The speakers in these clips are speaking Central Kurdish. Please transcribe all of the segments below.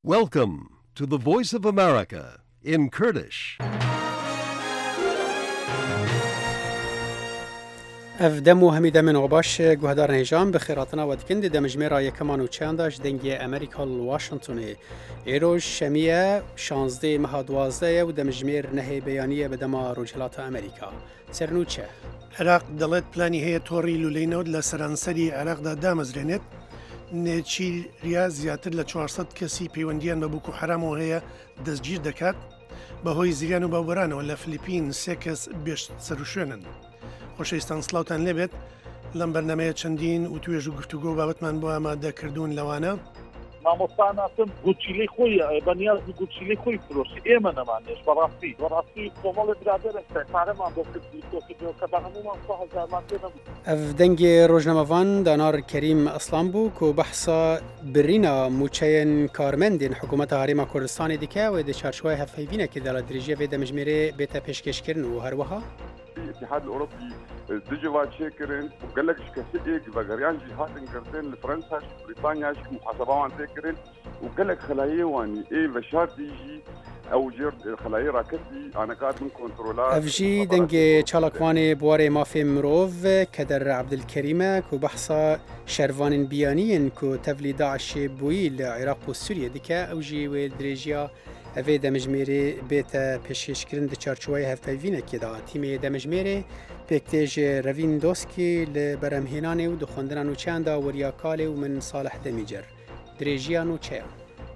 Welcome to the Voice of America in Kurdish. اف دمو همیده من باش گوهدار نهجان بخیراتنا و دکند دمجمه یکمان و چنداش دنگی امریکا الواشنطنی ایروش شمیه 16 ماه 12 و دمجمیر نهی بیانیه به دما رجلات امریکا سرنوچه عراق دەڵێت پلانی هەیە تۆڕی لولەینەوە لە سەرانسەری عێراقدا دامەزرێنێت نێچیریا زیاتر لە 400 کەسی پەیوەندیان بە بوکو حرامەوە هەیە دەستگیر دەکات بەهۆی زریان و باوبەرانەوە لە فلیپین 3 کەس بێشت سەرشوێنن. خۆشەویستان سڵاوتان لێبێت لەم بەرنامەیە چەندین و توێژ و گفتوگۆ بابەتمان بۆ ئامادەکردوون لەوانە مامۆستاناتم گوچیلی خۆی بەنیاز گوچیلی خۆی فرۆشی ئێمە نەمانێش بەڕاستی کۆمەڵی برادرە پارەمان بۆ کردیکە بە هەمومان 1000مان پێ نەبوو. اف دنگی روزنامه‌وان دانار کریم اسلام بو کو بحثا برینا موچین کارمندین حکومت هریما کردستان دیکه و د چارچوبه هفیوینه که دل دریجه و دمجمره بیت پیشکش کردن و هر وها الاتحاد الاوروبي دجوا تشكرين وقال لك كسيك بغريان جهاد انجلتين لفرنسا بريطانيا محاسبه تشكرين وقال لك خلايا واني ايه بشار تيجي او جير خلايا راكتي انا قاعد من كنترولات افجي دنگ چالاکوان بواره مافی مروف کدر عبدالکریم کو بحثا شروان بیانین کو تفلی داعش بوی لعراق و سوریه دیکه اوجی و دریجیا اوی دمجمیری بیت پیشکش کردن د چارچوبه هفپیوینه که دا تیم دمجمیری پکتیج روین دوسکی لبرمهینانه و دخوندنان و چند وریاکاله و من صالح دمیجر دریجیان و چه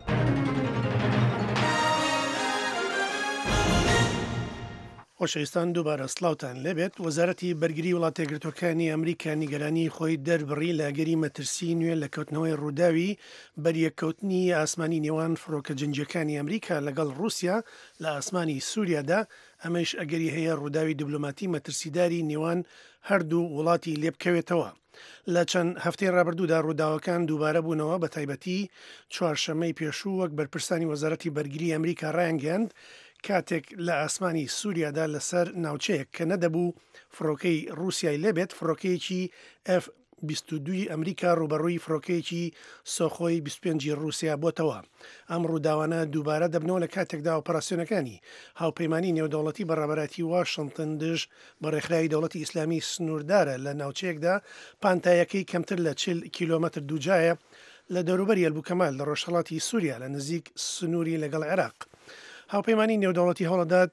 خۆشەویستان دووبارە سڵاوتان لێبێت وەزارەتی بەرگری وڵاتە یەکگرتووەکانی ئەمریکا نیگەرانی خۆی دەربڕی لە گەری مەترسی نوێ لە کەوتنەوەی ڕووداوی بەریەککەوتنی ئاسمانی نێوان فڕۆکە جنگیەکانی ئەمریکا لەگەڵ رووسیا لە ئاسمانی سووریادا ئەمەش ئەگەری هەیە ڕووداوی دیبلۆماتی مەترسیداری نێوان هەردوو وڵاتی لێبکەوێتەوە. لە چەند هەفتەی ڕابردوودا ڕووداوەکان دووبارە بوونەوە بە تایبەتی چوارشەمەی پێشوو وەک بەرپرسانی وەزارەتی بەرگری ئەمریکا ڕایانگەاند کاتێک لە ئاسمانی سووریادا لەسەر ناوچەیەک کە نەدەبوو فڕۆکەی رووسای لێبێت فڕۆکەیەکی F-22 ئەمریکا ڕوبەڕووی فڕۆکەیەکی سۆخۆی 25 رووسیا بۆتەوە. ئەم ڕووداوانە دووبارە دەبنەوە لە کاتێکدا ئۆپەراسیۆنەکانی هاوپەیمانی نێودەوڵەتی بەڕێبەراتی واشنگتن دژ بە ڕێکخراوی دەوڵەتی ئیسلامی سنووردارە لە ناوچەیەکدا پانتایەکەی کەمتر لە 40 کیلۆمەتر دووجایە لە دەوروبەری ئەلبوکەمال لە ڕۆژهەڵاتی سووریا لە نزیک سنووری لەگەڵ عێراق. هاوپەیمانی نێودەوڵەتی هەوڵەدات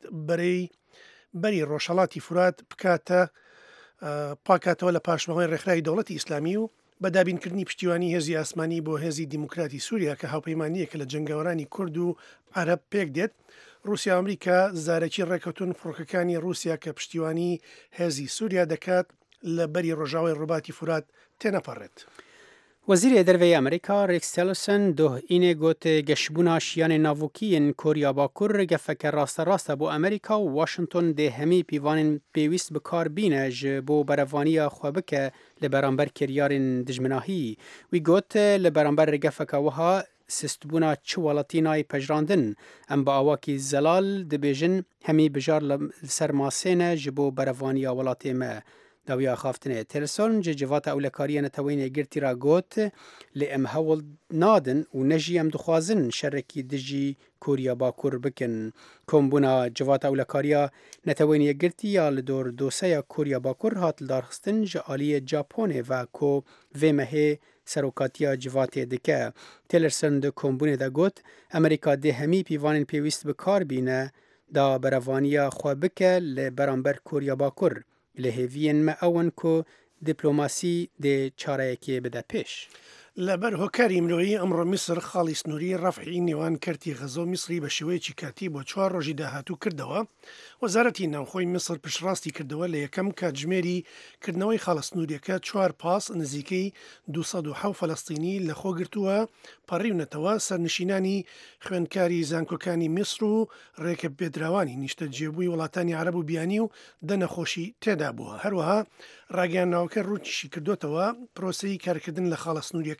بەری ڕۆژهەڵاتی فورات بکاتە پاکاتەوە لە پاشماوەی ڕێکخراوی دەوڵەتی ئیسلامی و بەدابینکردنی پشتیوانی هێزی ئاسمانی بۆ هێزی دیموکراتی سووریا کە هاوپەیمانیەکە لە جەنگاوەرانی کورد و عەرەب پێک دێت. رووسیا و ئەمریکا زارێکی ڕێکەوتون فڕۆکەکانی رووسیا کە پشتیوانی هێزی سووریا دەکات لە بەری ڕۆژاوی ڕووباتی فورات تێنەپەڕێت. وزیر دروی امریکا ریکس تیلرسن دو اینه گوت گشبونا شیان ناوکیین کوریا باکور گفک راست بو امریکا و واشنطن ده همی پیوانین پیویست بکار بینج بو بروانی خوابک لبرانبر کریارین دجمناهی وی گوت لبرانبر گفک وها سستبونا چوالاتینای پجراندن ام با آواکی زلال دبیجن همی بجار سرماسین جبو بروانی ولاتی ما داویا خافتنه تلسون جوات اولکاری نتوین گرتی را گوت لام هول نادن و نجی ام دخوازن شرکی دجی کوریا باکور بکن کومبونا جوات اولکاریا نتوین گرتی یا لدور دوسیا کوریا باکور هات دارخستن جالی ژاپن و کو ومه سروکاتیا جوات دکه تلرسن د کومبونه دا گوت امریکا ده همی پیوانن پیوست بکار بینه دا بروانیا خوابکه لبرانبر کوریا باکور لهوین ما اون کو دیپلۆماسی د چارەیەکی بده پیش. لەبەر هۆکاری مرۆیی ئەمڕۆ میسر خاڵی سنووری ڕەفعی نێوان کەرتی غەزە و میسری بە شێوەیەکی کاتی بۆ 4 ڕۆژی داهاتوو کردەوە. وەزارەتی ناوخۆی میسر پشتڕاستی کردەوە لە یەکەم کاتژمێری کردنەوەی خاڵە سنووریەکە 4 پاس نزیکەی 207 فەلەستینی لە خۆگرتووە پەڕیونەتەوە سەرنشینانی خوێندکاری زانکۆکانی میسر و ڕێکە پێدراوانی نیشتە جێبووی وڵاتانی عەرەب و بیانی و دەنەخۆشی تێدا بووە. هەروەها ڕاگەیاندنەوەکە ڕوونیشی کردوتەوە پرۆسەی کارکردن لە خاڵە سنووریەکە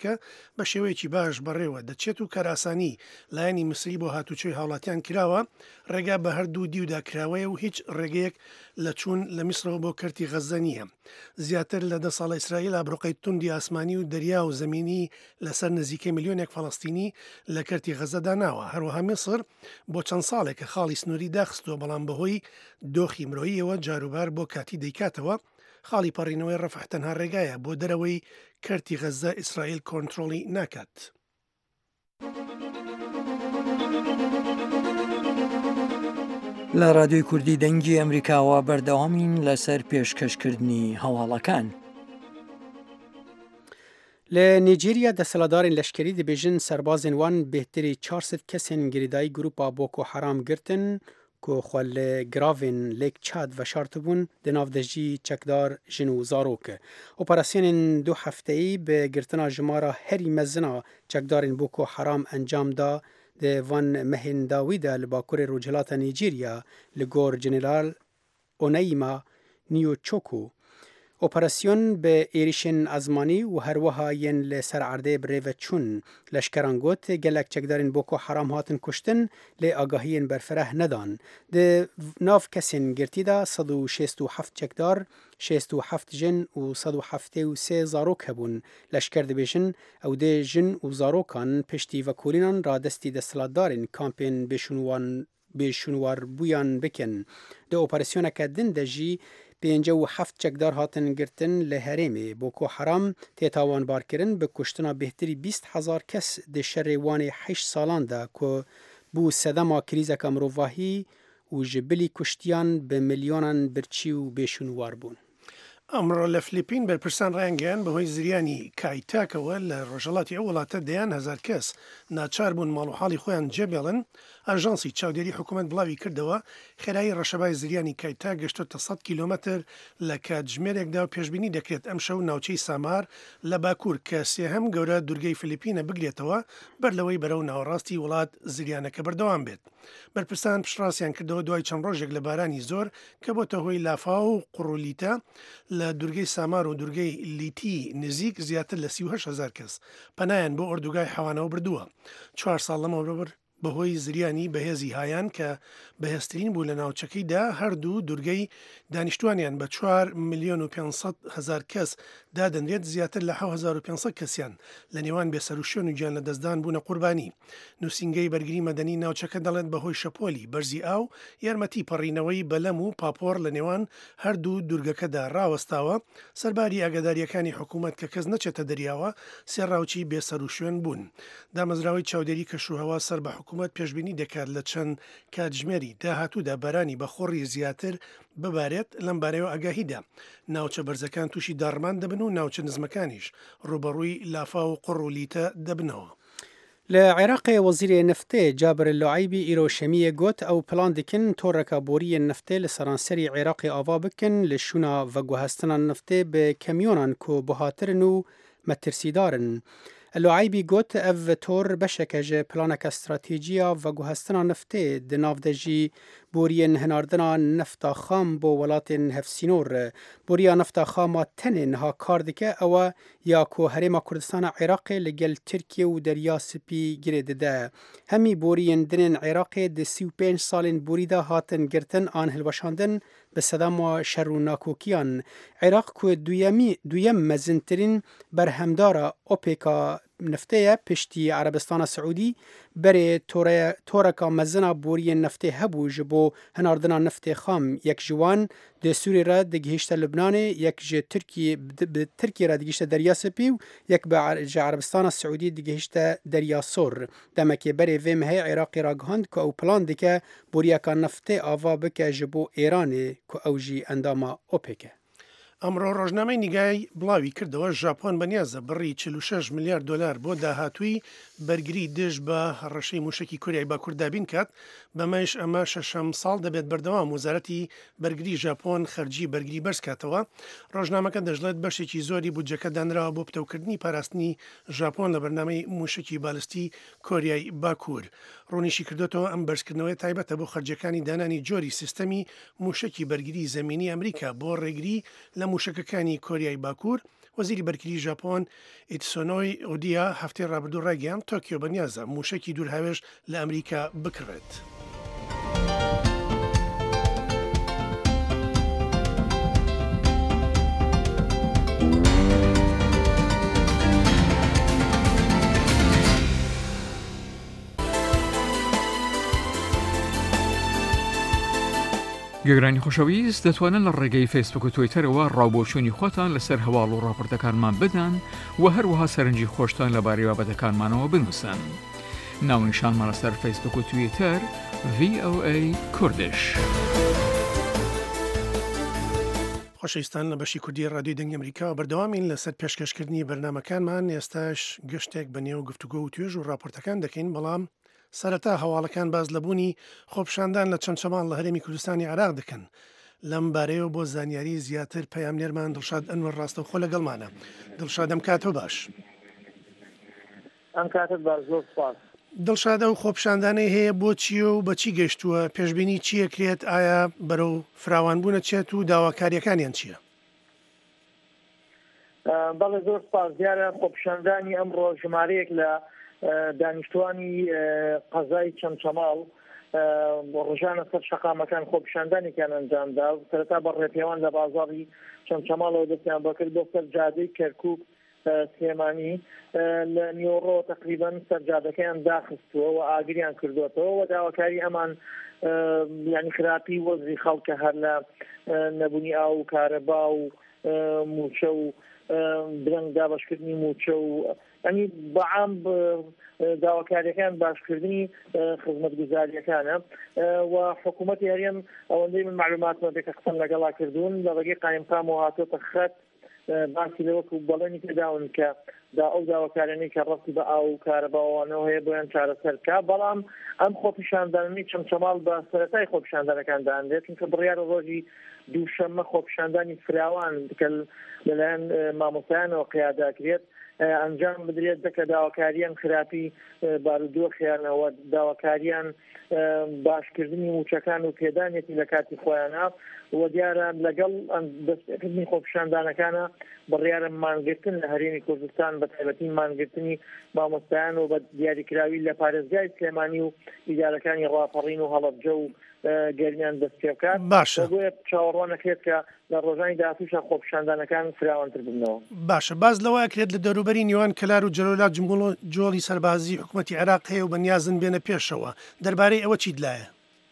کە بە شێوەیەکی باش بەڕێوە دەچێت و کاراسانی لایەنی مسری بۆ هاتوچۆی هاوڵاتیان کراوە ڕێگا بە هەردوو دیودا کراوەیە و هیچ ڕێگەیەک لە چوون لە میسرەوە بۆ کەرتی غەزە نییە. زیاتر لە 10 ساڵە ئیسرائیل ئابڕۆقەی توندی ئاسمانی و دەریا و زەمینی لەسەر نزیکەی ملیۆنێک فەڵەستینی لە کەرتی غەزەدا ناوە. هەروەها میسر بۆ چەند ساڵێکە خاڵی سنووری داخستووە، بەڵام بەهۆی دۆخی مرۆییەوە جاروبار بۆ کاتی دەیکاتەوە. خاڵی پەڕینەوەی ڕەفح تەنها ڕێگایە بۆ دەرەوەی کەرتی غەزە ئیسرائیل کۆنتترۆلی ناکات. لە رادیۆی کوردی دەنگی ئەمریکاوە بەردەوامین لەسەر پێشکەشکردنی هەواڵەکان. لە نیجێریا دەسەڵاتدارên leşkerî dibêjin serbazên wan bêhtirî 400 kesên girîdayî grûpa Boko Haram girtin ku xwe li giravên Lêk Çad veşartibûn di nav de jî çekdar jin û zarok. Operasyonên 2 hefteyî bi girtina jimara herî mezina çekdarên Boko Haram encam da di van mehên dawî de li bakurê Rojhilata Nîjerya li gor Jeneral Oneyma Niyuchoku. Operasyon bi êrişên ezmanî û herwiha yên li ser erdê bi rêve çûn. Leşkeran got gelek çekdarên Boko Haram hatin kuştin lê agahiyên berfireh nedan. Di nav kesên girtî de 167 çekdar, 67 jin û 173 zarok hebûn. Leşker dibêjin ew dê jin û zarokan piştî vekolînan radestî desthilatdarên kampên bêşûnwarbûyan bikin. Di operasyoneke din de jî 57 çekdar hatin girtin li herêmê. Boko Haram tê tawanbarkirin bi kuştina bêhtirî 20,000 kes di şerê wanê 8 salan de ku bû sedema krîzeka mirovahî û ji bilî kuştiyan bi milyonan birçî û bêşûnwar bûn. ئەمڕۆ لە فلیپین بەرپرسان ڕایانگەیان بەهۆی زریانی کایتاکەوە لە ڕۆژهەڵاتی ئەو وڵاتە دەیان هەزار کەس ناچار بوون ماڵوحاڵی خۆیان جێبێڵن. ئاژانسی چاودێری حکوومەت بڵاوی کردەوە خێرایی ڕەشەبای زریانی کایتا گەشتۆتە 100 کیلۆمەتر لە کاتژمێرێکدا و پێشبینی دەکرێت ئەم شەو ناوچەی سامار لە باکوور کە سێهەم گەورە دوورگەی فلیپینە بگرێتەوە بەر لەوەی بەرەو ناوەڕاستی وڵات زریانەکە بەردەوام بێت. بەرپرسان پشتڕاستیان کردەوە دوای چەند ڕۆژێک لە بارانی زۆر کە بۆتە هۆی لافاو و قوڕولیتە لە دوورگەی سامار و دوورگەی لیتی نزیک زیاتر لە 38,000 کەس پەنایان بۆ ئۆردوگای حەوانەوە بردووە. 4 ساڵ لەمەوە بەهۆی زریانی بەهێزی هایان کە بەهێزترین بوو لە ناوچەکەیدا هەردوو دوورگەی دانیشتوانیان بە 4,500,000 کەس دادەنرێت. زیاتر لە 7,500 کەسیان لە نێوان بێسەروشێن و گیان لە دەستدان بوونە قوربانی. نووسنگەی بەرگری مەدەنی ناوچەکە دەڵێت بەهۆی شەپۆلی بەرزی ئاو یارمەتی پەڕینەوەی بەلەم و پاپۆر لە نێوان هەردوو دوورگەکەدا ڕاوەستاوە. سەرباری ئاگاداریەکانی حکوومەت کە کەس نەچێتە دەریاوە سێڕاوچی بێسەروشێن بوون. دامەزراوی چاودێری کەشوهەوا سەر بە حکوومەت پێشبینی دەکات لە چەند کاتژمێری داهاتوودا بەرانی بەخۆڕی زیاتر ببارێت. لەم بارەیەوە ئاگاهیدا ناوچە بەرزەکان تووشی داڕمان دەبن و ناوچە نزمەکانیش ڕوبەڕووی لافا و قڕولیتە دەبنەوە. لە عێراقی وەزیرê نفتê Caber Luaybî îro şemiyê got ew plan dikin toreka boriyên niftê li seranserî Iraqê ava bikin li şûna veguhestina niftê bi kamyonan ku bihatirin û metirsîdarin. Luaybî got ev tor beşeke ji planeka stratêjiya veguhestina niftê di nav de jî boriyên hinardina nefta xam bo welatên hevsînor. Boriya nefta xama tenê niha kar dike ew ya ku Herêma Kurdistana Iraqê li gel Tirkiye û Derya Spî girê dide. Hemî boriyên dinên Iraqê di 35 salên borî de hatin girtin an hilweşandin bi sedema şer û nakokiyan. Iraq ku duyem mezintirîn berhemdara OPEC'a niftê ye piştî Erebistana Siûdî berê toreka mezina boriyên niftê hebû ji bo hinardina niftê xam. Yek ji wan di Sûrê re digihîşte Libnanê, yek ji Tirkiye re digihîşte Derya Spî û yek ji Erebistana Siûdî digihîşte Derya Sor. Demekê berê vê mehê Iraqê ragihand ku ew plan dike boriyeka niftê ava bike ji bo Îranê ku ew jî endama OPEC e. ئەمڕۆ ڕۆژنامەی نیگای بڵاوی کردەوە ژاپۆن بەنیازە بڕی 46 میلیارد دلار بۆ داهاتووی بەرگری دژ بە هەڕەشەی موشکی کوریای باکوور دابین کات. بەمەش ئەمە شەشەم ساڵ دەبێت بەردەوام وزارەتی بەرگری ژاپۆن خەرجی بەرگری بەرز کاتەوە. ڕۆژنامەکە دەژڵێت بەشێکی زۆری بودجەکە دانراوە بۆ پتەوکردنی پاراستنی ژاپۆن لە بەرنامەی موشکی بالستی کۆریای باکوور. ڕوونیشی کردوێتەوە ئەم بەرزکردنەوەی تایبەتە بۆ خەرجەکانی دانانی جۆری سیستەمی موشکی بەرگری زەمینی ئەمریکا بۆ ڕێگری لە موشکەکانی کۆریای باکوور وەزیری بەرگری ژاپۆن ئیتسۆنۆی ئۆدیا هەفتەی ڕابردوو ڕاگەیان تۆکیۆ بەنیازە موشکی دوورهاوێژ لە ئەمریکا بکڕێت. گەگرانی خۆشەویست دەتوانن لە ڕێگەی فیسبوک و تویتەرەوە ڕاوبۆچوونی خۆتان لەسەر هەواڵ و ڕاپۆرتەکانمان بدەن و هەروەها سەرنجی خۆشتان لەبارەی بابەتەکانمانەوە بنووسن. ناونیشانمان لەسەر فیسبوک و تویتەر VOA کوردش. خۆشەویستان لە بەشی کوردی ڕادیۆی دەنگی ئەمریکا بەردەوامین لەسەر پێشکەشکردنی بەرنامەکانمان. ئێستاش گەشتێک بەنێو گفتوگۆ و توێژ و ڕاپۆرتەکان دەکەین، بەڵام سەرەتا هەواڵەکان باز لەبوونی خۆپشاندان لە چەمچەمان لە هەرێمی کوردستانی عێراق دەکەن. لەم بارەیەوە بۆ زانیاری زیاتر پەیامنێرمان دڵشاد ئەنوەر ڕاستەوخۆ لەگەڵمانە. دڵشاد ئەم کاتۆ باش. ئەم کاتت باش، زۆر سپاس. دڵشاد ئەو خۆپشاندانەی هەیە بۆ چییە و بەچی گەشتووە؟ پێشبینی چیەکرێت؟ ئایا بەرەو فراوانبوونە چێت و داواکاریەکانیان چییە؟ بەڵێ زۆر سپاس. دیارە خۆپشاندانی ئەمڕۆ ژمارەیەک لە دانیشتوانی قەزای چەمچەماڵ ڕژانە سەر شەقامەکان خۆپشاندانێکیان ئەنجامدا و سەرەتا بە ڕێپێوان لە بازاڕی چەمچەماڵەوە دەستیان بەکرد بۆ سەر جادەی کەرکووک سلێمانی لە نیۆڕۆ تقریبان سەرجادەکەیان داخستووە و ئاگریان کردوێتەوە و داواکاری ئەمان یعنی خراپی وەزی خەڵکە هەر لە نەبوونی ئاو و کارەبا و موچە و درەنگ دابشکردنی موچە و ئەنی بەعام داواکاریەکان باشکردنی خزمەتگوزاریەکانە و حکوومەتی هەرێم ئەوەندەی من معلوماتمە بێ کە قسەم لەگەڵا کردوون لە ڕێگەی قایمقام و هاتۆتە خەت باسی لەوەکو بەڵێنی پێداون کە دا ئەو داواکارانەی کە ڕەتی بە ئاو و کارەباوانەوە هەیە بۆیان چارەسەرکا. بەڵام ئەم خۆپیشاندانەی چەمچەماڵ بە سەرەتای خۆپیشاندانەکان داندێت، چونکە بڕیارە ڕۆژی دووشەممە خۆپیشاندانی فراوان کە لەلایەن مامۆستایانەوە قیاداکرێت ئەنجام بدرێت دەکە داواکاریان خراپی بارودۆخیانەوە داواکاریان باشکردنی موچەکان و پێدانێتی لە کاتی خۆیانە و دیارە لەگەڵ دەستکردنی خۆپیشاندانەکانە بڕیارە مانگرتن لە هەرێمی کوردستان بە تایبەتی مانگرتنی مامۆستایان و بە دیاریکراوی لە پارێزگای سلێمانی و ئیدارەکانی ڕاپەڕین و هەڵەبجە و گەرمیان دەست پێ بکات. باشە، بۆیە چاوەڕوان نەکرێت کە لە ڕۆژانی داهاتووشە خۆپیشاندانەکان فراوانتر ببنەوە. باشە، باز لەوە ئەکرێت لە دەوروبەری نیوان کەلار و جەلۆلات جۆڵی سەربازی حکوومەتی عێراق هەیە و بەنیازن بێنە پێشەوە. دەربارەی ئەوە چیت لایە؟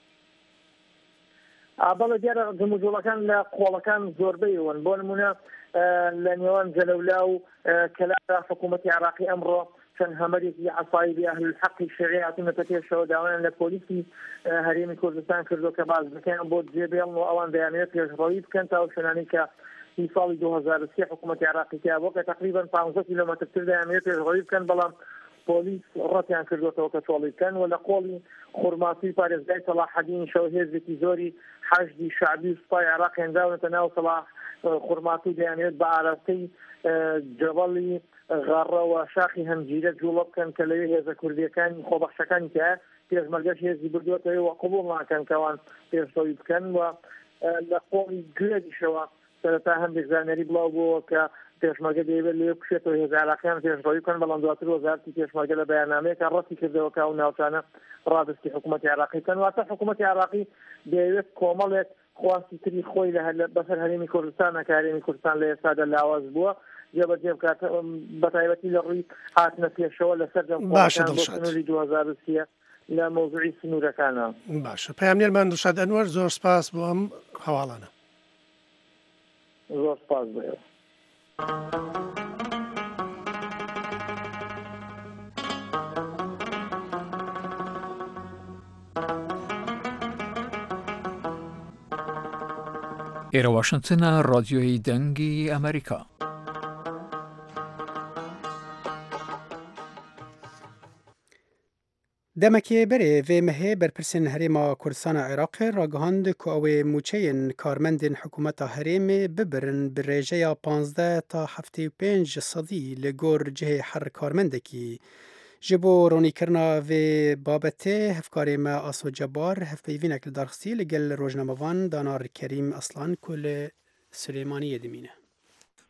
بەڵێ دیارە جموجۆڵەکان لە قۆڵەکان زۆربەیەوەن. بۆ نمونە لە نێوان جەلەولا و کەلارا حکوومەتی عێراقی ئەمڕۆ چەند هەمەرێکی عەسایبی ئەهل الحەقی شیعی هاتوونەتە پێشەوە داوایان لە پۆلیسی هەرێمی کوردستان کردو کە باز بکەن بۆ جێبێڵن و ئەوان دەیانێت پێشڕەوی بکەن تا ئەو شوێنانەی کە هی ساڵی 2023 حکوومەتی عێراقی تیا بۆ کە تقریبا 15 کیلۆمەترتر دەیانێت پێشڕەوی بکەن، بەڵام پۆلیس ڕەتیان کردوێتەوە کە تۆڵی بکەن و لە قۆڵی خورماسی پارێزگای سەلاحەدین شەو هێزێکی زۆری حەشدی شعبی و سوپای عێراق هێنداونەتە ناو سەلاح خورماتی دەیانێت بە ئاراستەی جەبەڵی غاڕەوە شاخی هەمگیرە جوڵە بکەن کە لەوێ هێزە کوردیەکانی خۆبەخشەکانی تایە پێشمەرگەش هێزی بردوێتەوە و قبوڵ ناکەن کەوان پێشڕەوی بکەن و لە قۆڵی گوێریشەوە سەرەتا هەندێک زانیاری بڵاو بووە کە پێشمەرگە دەیەوێت لێ بکشێتەوە هێز عێراقیان پێشڕەوی بکەن، بەڵام دواتر وەزارەتی پێشمەرگە لە بەیاننامەیەکە ڕەتی کردەوە کە ئەو ناوچانە ڕادستی حکوومەتی عێراقی بکەن. واتە حکوومەتی عێراقی دەیەوێت کۆمەڵێک خواستی تری خۆی بەسەر هەرێمی کوردستانە کە هەرێمی کوردستان لە ئێستادا لاواز بووە جێبەجێ بکات بە تایبەتی لە ڕووی هاتنە پێشەوە لەسەر جەمهوری 2023 لە مۆزوعی سنوورەکانە. باشە، پەیامنێرمان دڵشاد ئەنوەر، زۆر سپاس بۆ ئەم هەواڵانە. زۆر سپاس بێ. ئێرە واشنگتنە، ڕادیۆی دەنگی ئەمریکا. دەمەکێ بەرێ vêmehê berpirsên Herêma Kurdistana Iraqê ragihandî ku ew ê mûçeyên karmendên hikûmeta herêmê bibirin bi rêjeya 15 ta 75 sedî li gor cihê her karmendekî. Ji bo ronîkirina vê babetê hevkarê me Aso Cebar hevpeyvînek li darxistî li gel rojnamevan Danar Kerîm Aslan ku li Silêmaniyê dimîne.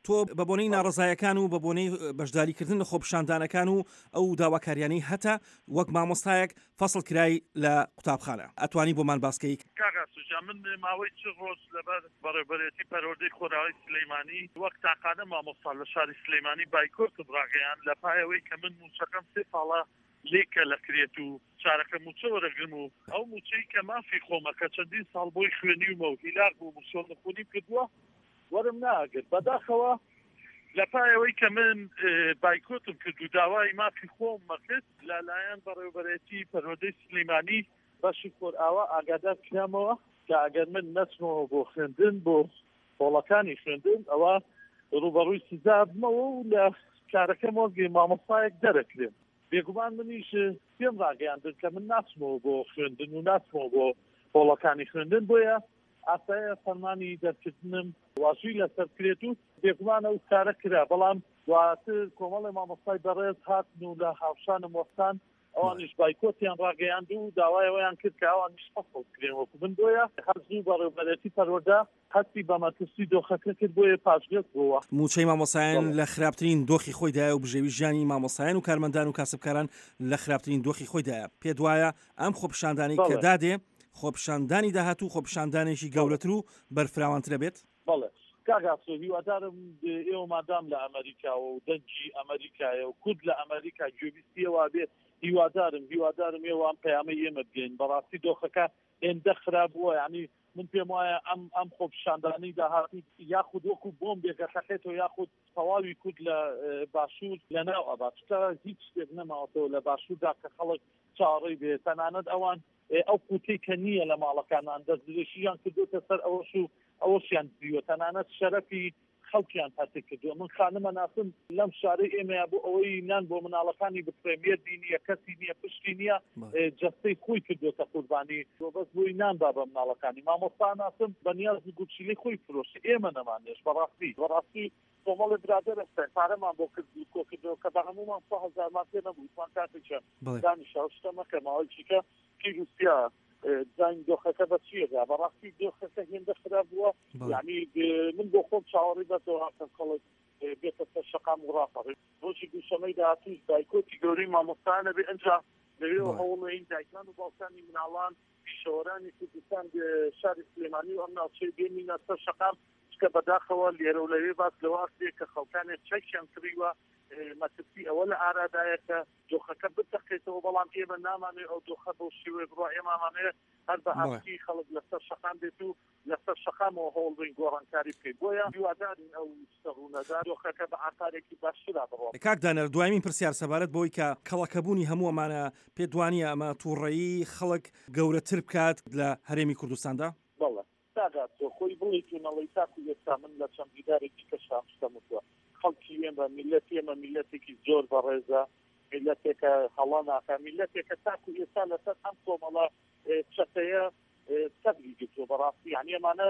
تۆ بە بۆنەی ناڕزایەکان و بە بۆنەی بەشداریکردن لە خۆپشاندانەکان و ئەو داواکاریانەی هەتا وەک مامۆستایەک فەسڵ کرای لە قوتابخانە ئەتوانی بۆمان باسکەی کاگاسوجا من ماوەی چ ڕۆژ لەبەر بەڕێوەبەرێتی پەروەردەی خۆراوی سلەیمانی وەک تاقانە مامۆستا لە شاری سلەیمانی بایکۆرتم ڕاگەیان لە پایەوەی کە من موچەکەم 3 ساڵە لێکە لە کرێت و چارەکە موچە وەرەگرم و ئەو موچەی کە مافی خۆمە کە چەندین ساڵ بۆی خوێنیومە و هیلار بوو موچۆ نخوونیم کردووە وەرم ناگرت بەداخەوە لە پایەوەی کە من بایکۆتم کرد و داوای مافی خۆم مەکرد لەلایەن بەڕێوەبەرێتی پەروەردەی سلەیمانی بەشی کۆرئاوا ئاگادار کرامەوە کە ئەگەر من نەچمەوە بۆ خوێندن بۆ پۆڵەکانی خوێندن ئەوە ڕوبەڕووی سزا بمەوە و لە کارەکەم وەرگێ مامۆستایەک دەرەکرێن بێگومان منیش پێم ڕاگەیاندن کە من ناچمەوە بۆ خوێندن و ناچمەوە بۆ پۆڵەکانی خوێندن بۆیە ئاسایە فەرمانی دەرکردنم واژووی لەسەر کرێت و بێگومانە ئەو کارە کرا بەڵام دواتر کۆمەڵی مامۆستای بەڕێز هاتن و لە هاوشانم وەستان ئەوانیش بایکۆتیان ڕاگەیاند و داوایەوەیان کرد کە ئەوانیش فەسڵ کرێن وەکو من بۆیە هەرزوو بەڕێوەبەرێتی پەروەردە هەستی بە مەترسی دۆخەکە کرد بۆیە پاشگەز بووە موچەی مامۆسایان لە خراپترین دۆخی خۆیدایە و بژێوی ژیانی مامۆسایان و کارمەندان و کاسبکاران لە خراپترین دۆخی خۆیدایە پێت وایە ئەم خۆپشاندانی کە دادێ خۆپشاندانی داهات و خۆپشاندانێکی گەورەتر و بەرفراوانترە بێت بەڵێ کاگاسۆ هیوادارم ئێوە مادام لە ئەمریکاوە و دەنگی ئەمریکایە و کورد لە ئەمریکا گوێبیستیەوە بێت هیوادارم ئێوە ئەم پەیامەی ئێمە بگەین بەڕاستی دۆخەکە هێندە خراپبووە یعنی من پێم وایە ئەم خۆپشاندانەی داهاتی یاخود وەکو بۆم بێگەخەکەێتەوە یاخود تەواوی کورد لە باشوور لەناو ئەباتکە هیچ شتێک نەماوەتەوە لە باشووردا کە خەڵک چاڕی بێت تەنانەت ئەوان ئەو قوتەی کە نییە لە ماڵەکانان دەستدرێژیان کردوتە سەر ئەوەشیان دیوە تەنانەت شەرەفی خەڵکیان پاتێ کردووە من خانمە ناسم لەم شارەی ئێمەیە بۆ ئەوەی نان بۆ مناڵەکانی بفرێمێردی نییە کەسی نییە پشتی نییە جەستەی خۆی کردوتە قوربانی بەس بۆی ناندا بە مناڵەکانی مامۆستا ناسم بەنیازی گوچیلی خۆی فرۆشت ئێمە نەمانێش بەڕاستی کۆمەڵی برادرە پارەمان بۆ کردو کە بە هەمومان 1000 مان پێ نەبوویمان کاتێکە دانیشا شتەمە کە ماوەیەکە پیرروسیا زین دۆخەکە بە چیەدا بەڕاستی دۆخەکە هێندە خراپ بووە یعنی من بۆ خۆم چاوەڕی بەتەوە خەڵک بێتە سەر شەقام و ڕاپەڕی ڕۆژی دووشەمەی داهاتوو بایکۆتی گەورەی مامۆستایانە بێ ئەنجا لەوێ هەوڵێن دایکان و باوکانی مناڵان پیشەوەرانی کوردستان شاری سلێمانی و ئەم ناوچەی بێنینە سەر شەقام کە بەداخەوە لێرە و لەوێ باس لەوە کە خەڵکانێک چەکیان کڕیوە مەترسی ئەوە لە ئارادایە کە دۆخەکە بتەقێتەوە بەڵام ئێمە نامانێ ئەو دۆخە بۆ شێوەیە بڕوا ئێمامانەیە هەر بە ئاستی خەڵک لەسەر شەقام بێت و لەسەر شەقامەوە هەوڵبین گۆڕانکاری بکەیت بۆیە هیوادارین ئەو شتەڕوونەدا دۆخەکە بە ئاکارێکی باشترا بڕۆ کاک دانەر دوایمین پرسیار سەبارەت بۆی کە کەڵەکەبوونی هەموو ئەمانە پێدوانیە ئەمە تووڕەیی خەڵک گەورەتر بکات لە هەرێمی کوردستاندا بەڵێ داگات خۆی بڵێ نەڵی تاکو ئێستا من لە چەند دیدارێکی کەشام شتەموتوە خەڵکی ئێمە میلەتێمە میلەتێکی زۆر بەڕێزە میلەتێکە هەڵا ناکە میلەتێکە تاکو ئێستا لەسەر ئەم کۆمەڵە چەتەیە سەبری گرتووە بەڕاستی یعنی ئەمانە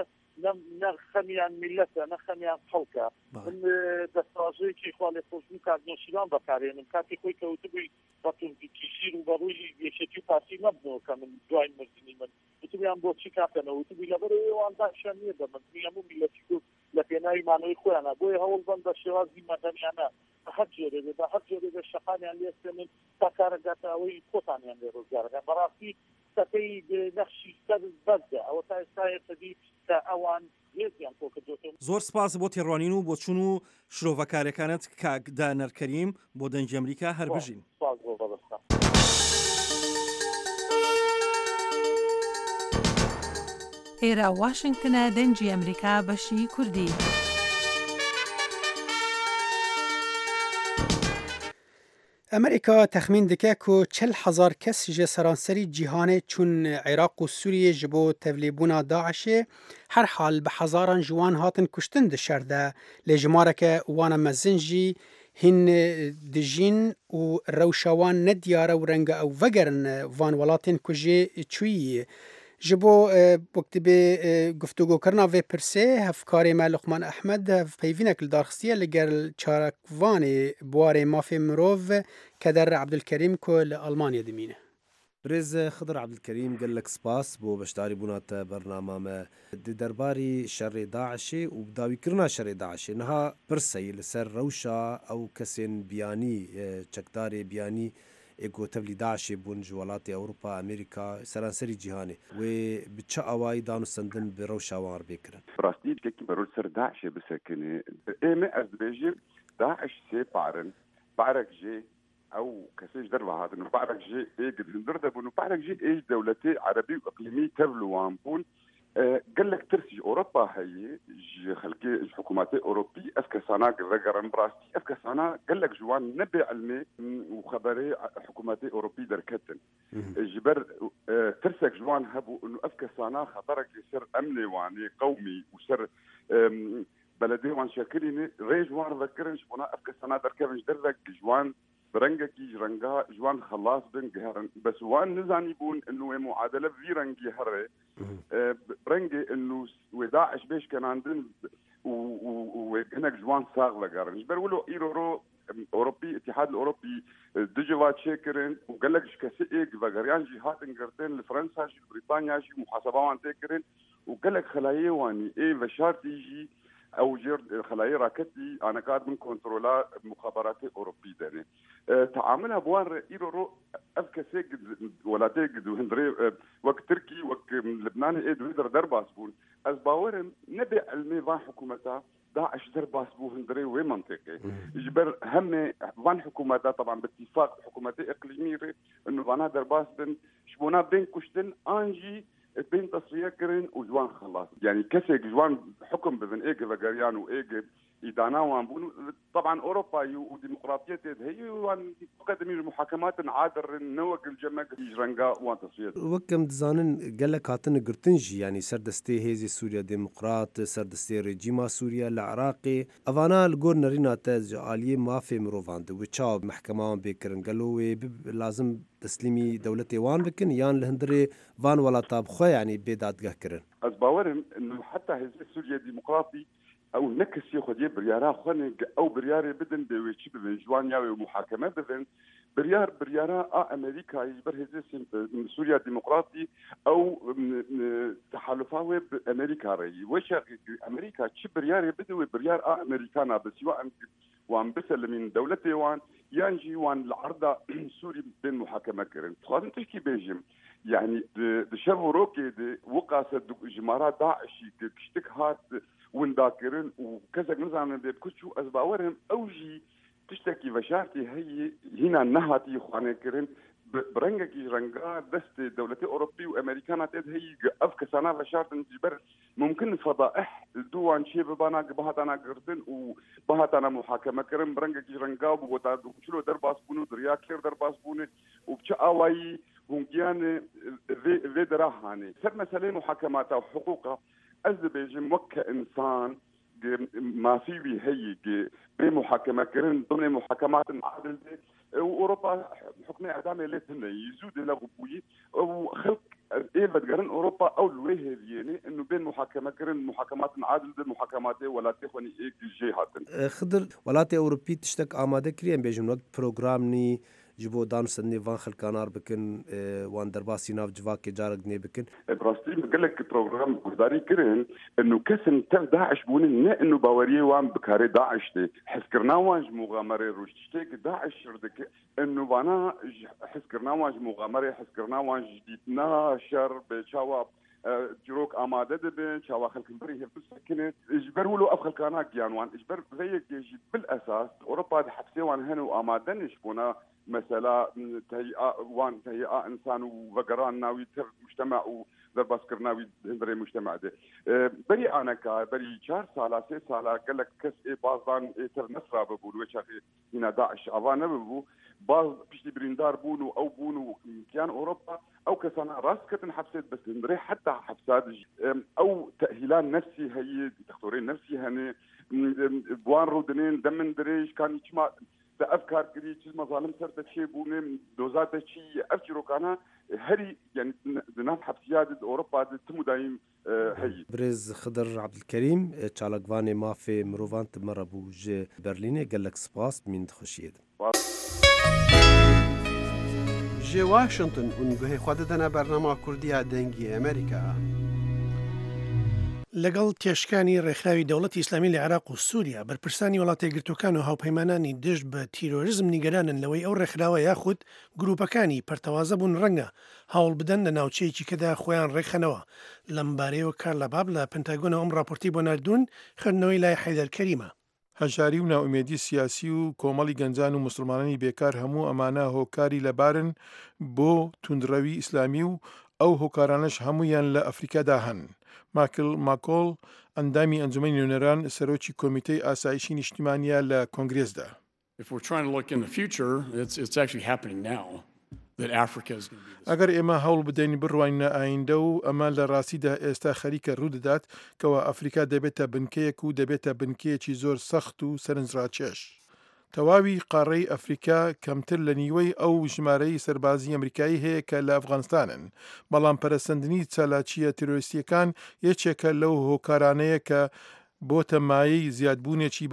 نەخەمیان میلەتە نەخەمیان خەڵکە من دەستڕاژەیەکی خوا لێ خۆشبوو کارنۆشیران بەکارێنم کاتی خۆی کەوتبووی بەتونکیشیر و بەڕووی یەکێتی پارتی نەبنەوە کە من دوای مردنی من وتبیان بۆچی کاکەنەوە وتبی لەبەرەوەی ئەواندا نییە دەمن هەموو میلەتی و لە پێناوی مانەوەی خۆیانە بۆی هەوڵ بن بە شێوازی مەدەنیانە بە هەر جۆرێ بە هەر جۆرێ بە شەقامیان لێستێنن تا کارەگاتەوەی خۆتانیان لێ ڕۆزگارەکەن بەڕاستی سەکەی نەخشی سەر بەردە ئەوە تا ئێستایەتەدی کە ئەوان هێزیان تۆ کردوتەوە زۆر سپاس بۆ تێڕوانین و بۆ چوون و شرۆڤەکارەکانت کاک دانەر کەریم بۆ دەنگی ئەمریکا هەر بژین سپاس بۆ بەڕێستان ئێرە واشنگتنە دەنگی ئەمریکا بەشی کوردی ئەمریکا تەخمین دکه که 40,000 کەس ji سەرانسەری cîhanê çûn Iraq û Sûriyê ji bo tevlîbûna Daişê her hal bi hezaran ji wan hatin kuştin di şer de lê jimareke wana mezin jî hîn dijîn û rewşa wan nediyare û renga ew vegerin van welatên ku jê çûyî. Ji bo wektibê guftugokirina vê pirsê hevkarê me Luqman Ehmed peyvînek li darxistiye li gel çarekvanê buwarê mafê mirov Keder Abdulkerim ku li Almanyê dimîne. برز خضر عبدالکریم قال لك سپاس بو بشداری بونات برنامه ما درباري شر داعش وبداوي كرنا شر داعش انها برسي لسر روشا او كسين بياني چكداري بياني ايگو تبلي داعش بون جوالات اوروبا امريكا سرانسري جهاني و بتشا اواي دانو سندن بروشا وار بكرن براستي كي برول سر داعش بسكنه ايما ازبيجي داعش سي بارك جي او كسيج دربه هذا انه بعرك جي ايجد هندرده انه بعرك جي ايش دولتي عربي واقليمي تبلو وامبون قال لك ترسي اوروبا هي خلقي حكومات اوروبي افكسانا غرغرن براستي افكسانا قال لك جوان نبي علمي وخبري حكومات اوروبي دركتن جبر ترسك جوان هبو انه افكسانا خطرك يصير امني واني قومي وسر بلدي وان شاكليني ري جوان ذكرنش بنا افكسانا دركبنش درك جوان برنجكي جرنجا جوان خلاص بن جهرن بس وان نزاني بون انه معادله في رنجي هره برنجي انه وداعش بيش كان عندن وهناك جوان صاغ لقارن جبر ولو ايرو اوروبي الاتحاد الاوروبي دجوات شيكرين وقال لك كسيك فغريان جهات انجرتين لفرنسا شي بريطانيا شي محاسبه وان تكرين وقال لك خلايا واني اي بشار تيجي او جير خلايا راكتي انا قاعد من كنترولا مخابرات اوروبي داني تعاملها بوان ايرو افكسيك ولا تجد هندري وقت تركي وقت لبنان ايد ويدر درباس بون از باورن نبي الميفان حكومتها داعش درباس بو هندري وي منطقي يجبر هم فان حكومتها طبعا باتفاق حكومتي اقليميه انه فانا درباس بن شبونا بين كشتن انجي بين تصفيه كرين وجوان خلاص يعني كسك جوان حكم بين ايجي فغاريان وايجي إدانا وانبون طبعا أوروبا وديمقراطية هي وان تقدمين المحاكمات عادر نوق الجمع يجرنجا وان تصفية وكم دزانن قال لك هاتن قرتنجي يعني سردستي هيزي سوريا ديمقراط سردستي ريجيما سوريا العراقي أفانا الجور نرينا تاج عالية ما في مروفاند وتشاب محكمة بكرن قالوا لازم تسليمي دولتي وان بكن يان الهندري فان ولا طاب خو يعني بيدات قهكرن أزباورن إنه حتى هذه سوريا ديمقراطي او نكس ياخذ بريارا خونق او برياري بدن بويتشي بين جوانيا ومحاكمه بدن بريارا امريكا يجبر هذه سوريا ديمقراطي او تحالفاوي بامريكا ري وش امريكا تشي برياري بدو بريار امريكانا بس سواء وان بسل من دولتي وان يانجي وان العرضه سوري بين محاكمه كرن خاطر تحكي بيجم يعني دشبو روكي وقاسه جمارات داعش كشتك هات ونداكرن وكذا نزعنا بكتشو أزباورهم أوجي تشتكي بشارتي هي هنا نهاتي إخواني كرن برنجكي رنجا دست دولتي أوروبي وأمريكانا تد هي أفكسانا بشارت نجبر ممكن فضائح الدوان شيء ببانا بهاتنا قردن وبهاتنا محاكمة كرن برنجكي رنجا وبوتا وشلو درباس بونو دريا كير درباس بونو وبتشا أواي هونجيان في دراهاني سر مسألة محاكماتها وحقوقها أزبيجم وكا إنسان ما في بهي بمحاكمة كرن ضمن محاكمات عادلة وأوروبا حكم إعدامي لتنا يزود لغبوي وخلق إيه بدقرن أوروبا أو الوجه يعني إنه بين محاكمة كرن محاكمات عادلة محاكمات ولا تخوني إيه جهات خضر ولاتي أوروبي تشتك آماده كريم بيجم وقت بروغرامني جبو دانو سني فان خلقانار بكن وان درباسي ناف جواكي جارق ني بكن براستي قال لك بروجرام قداري كرن انه كسن تاع داعش بون انه باوريه وان بكاري داعش تي حسكرنا واج مغامره روشتك داعش ردك انه وانا حسكرنا واج مغامره حسكرنا واج جديدنا شر بشواب جروك آماده دبن شوا خلق بريه بسكنت اجبر ولو افخل كانك يانوان اجبر زيك يجي بالاساس اوروبا حبسي وان هنو آماده نشبونا مثلا تهيئة إنسان وفقران ناوي مجتمع ودرباس كرناوي هندري مجتمع ده بري أنا بري 4 سالة 6 سالة قال لك كس بعضان تر نصرة بقول وش هنا داعش أفانا بقول بعض بيشتي بريندار بونو أو بونو كيان أوروبا أو كسانا راس كتن حبسات بس هندري حتى حبسات أو تأهيلان نفسي هي دكتورين نفسي هني بوان رودنين دمن دريش كان يجمع أفكار كذي چیز مظالم سر تشي بونه دوزات تشي أفكروا كنا هري يعني الناس حبسيات أوروبا تمو دايم هي برز خضر عبدالكريم چالقواني ما في مروفانت مرة بوج برلين قال لك سباس من خشيد ji Washington û guhê xwe didine bernama Kurdiya dengî Amerîka. لەگەڵ تێشکانی ڕێکخراوی دەوڵەتی ئیسلامی لە عێراق و سووریا بەرپرسانی وڵاتی یەکگرتووەکان و هاوپەیمانانی دژ بە تیرۆریزم نیگەرانن لەوەی ئەو ڕێکخراوە یاخود گروپەکانی پەرتەوازە بوون ڕەنگە هەوڵ بدەن لە ناوچەیەکی کەدا خۆیان ڕێکخەنەوە. لەم بارەیەوە کارلە باب لە پنتاگۆنەوە ئەم راپۆرتی بۆ ناردوون خوێندنەوەی لای حەیدەر کەریمە. هەژاری و ناوئومێدی سیاسی و کۆمەڵی گەنجان و موسڵمانانی بێکار هەموو ئەمانە هۆکاری لەبارن بۆ توندڕەوی ئیسلامی و ئەو هۆکارانش هەمویان لە ئەفریکادا هەن. ماکل ماکۆڵ ئەندامی ئەنجومەی نوێنەران سەرۆکی کۆمیتەی ئاسایشی نیشتیمانیە لە کۆنگرێسدا. ئەگەر ئێمە هەوڵ بدەین بڕوانە ئایندە و ئەمە لە ڕاستیدا ئێستا خەریکە ڕوودەدات کەەوە ئەفریکا دەبێتە بنکەیەک و دەبێتە بنکەیەکی زۆر سەخت و سەرنجڕاکێش. تەواوی قاڕەی ئەفریکا کەمتر لە نیوەی ئەو ژمارەی سەربازی ئەمریکایی هەیە کە لە ئەفغانستانن، بەڵام پەرەسەندنی چالاکیە تیرۆریستیەکان یەکێکە لەو هۆکارانەیە کە بۆتە مایەی زیادبوونێکی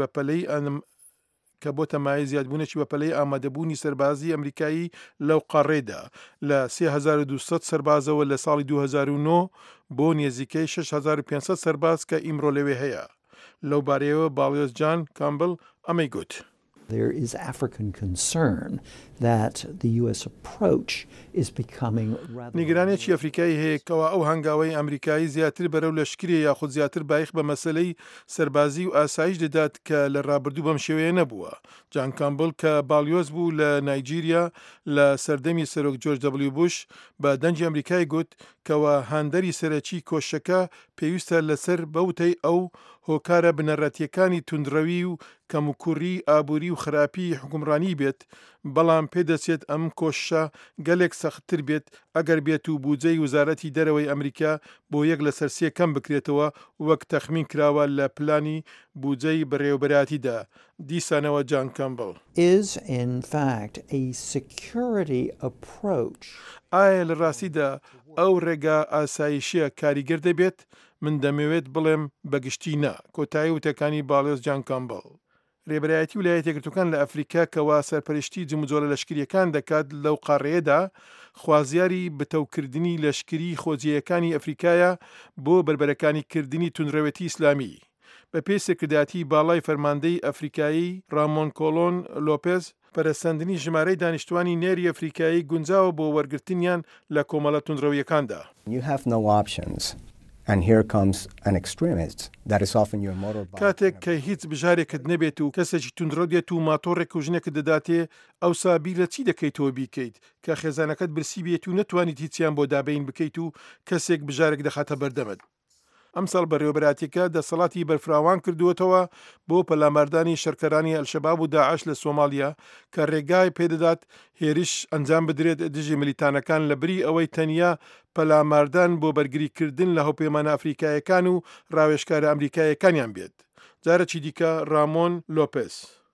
بەپەلەی ئامادەبوونی سەربازی ئەمریکایی لەو قاڕێدا لە 3200 سەربازەوە لە ساڵی 2009 بۆ نێزیکەی 6500 سەرباز کە ئیمڕۆ لەوێ هەیە. لەو بارەیەوە باڵیۆس جان کامبل ئەمەی گوت. There is African concern that the U.S. approach is becoming rather... نیگرانێکی ئەفریکایی هەیە کەەوە ئەو هەنگاوەی ئەمریکایی زیاتر بەرەو لەشکری یاخود زیاتر بايخ بە مەسەلەی سەربازی و ئاسایش دەدات کە لە ڕابردوو بەم شێوەیە نەبووە. جان کامبل کە باڵیۆز بوو لە نایجیریا لە سەردەمی سەرۆک جۆرج دەبلیو بوش بە دەنجی ئەمریکای گوت کەەوە هاندەری سەرەکی کۆشەکە پێویستە لەسەر بەوتەی ئەو هۆکارە بنەڕەتیەکانی توندڕەوی و کەموکوڕی ئابووری و خراپی حکومڕانی بێت، بەڵام پێدەچێت ئەم کۆشە گەلێک سەختتر بێت ئەگەر بێت و بودجەی وزارەتی دەرەوەی ئەمریکا بۆ یەک لە سەرسیە کەم بکرێتەوە وەک تەخمین کراوە لە پلانی بودجەی بەڕێوەبەراتیدا. دیسانەوە جان کامبل is in fact a security approach. ئایا لە ڕاستیدا ئەو ڕێگا ئاسایشیە کاریگەر دەبێت؟ من دەمەوێت بڵێم بەگشتی نا. کۆتایی وتەکانی باڵیۆس جان کامبل. ڕێبەرایەتی ویلایەتە یەکگرتووەکان لە ئەفریکا کەوا سەرپەرشتی جموجۆرە لەشکریەکان دەکات لەو قاڕەیەدا خوازیاری بتەوکردنی لەشکری خۆجیەکانی ئەفریکایە بۆ بربەرەکانی کردنی تونڕەوێتی ئیسلامی. بە پێی سەرکردایەتی باڵای فەرماندەی ئەفریکایی رامۆن کۆلۆن لۆپێز پەرەسەندنی ژمارەی دانیشتوانی نێری ئەفریکایی گونجاوە بۆ وەرگرتنیان لە کۆمەڵە تونڕەویەکاندا. You have no options. And here comes an extremist that is often your motorbike. کاتێک کە هیچ بژارێکت نەبێت و کەسێکی توندڕە دێت و ماتۆڕێک و ژنێکت دەداتێ ئەوسا بیر لە چی دەکەیتەوە بیکەیت کە خێزانەکەت برسی بێت و نەتوانیت هیچیان بۆ دابین بکەیت و کەسێک بژارێک دەخاتە بەردەمت. ئەمساڵ بەڕێوەبەراتیەکە دەسەڵاتی بەرفراوان کردووەتەوە بۆ پەلاماردانی شەرکەرانی ئەلشەباب و داعش لە سۆمالیا کە ڕێگای پێدەدات هێرش ئەنجام بدرێت دژی ملیتانەکان لە بری ئەوەی تەنیا پەلاماردان بۆ بەرگریکردن لە هەوپەیمانە ئەفریکایەکان و ڕاوێژکارە ئەمریکایەکانیان بێت. جارێکی دیکە رامۆن لۆپێز.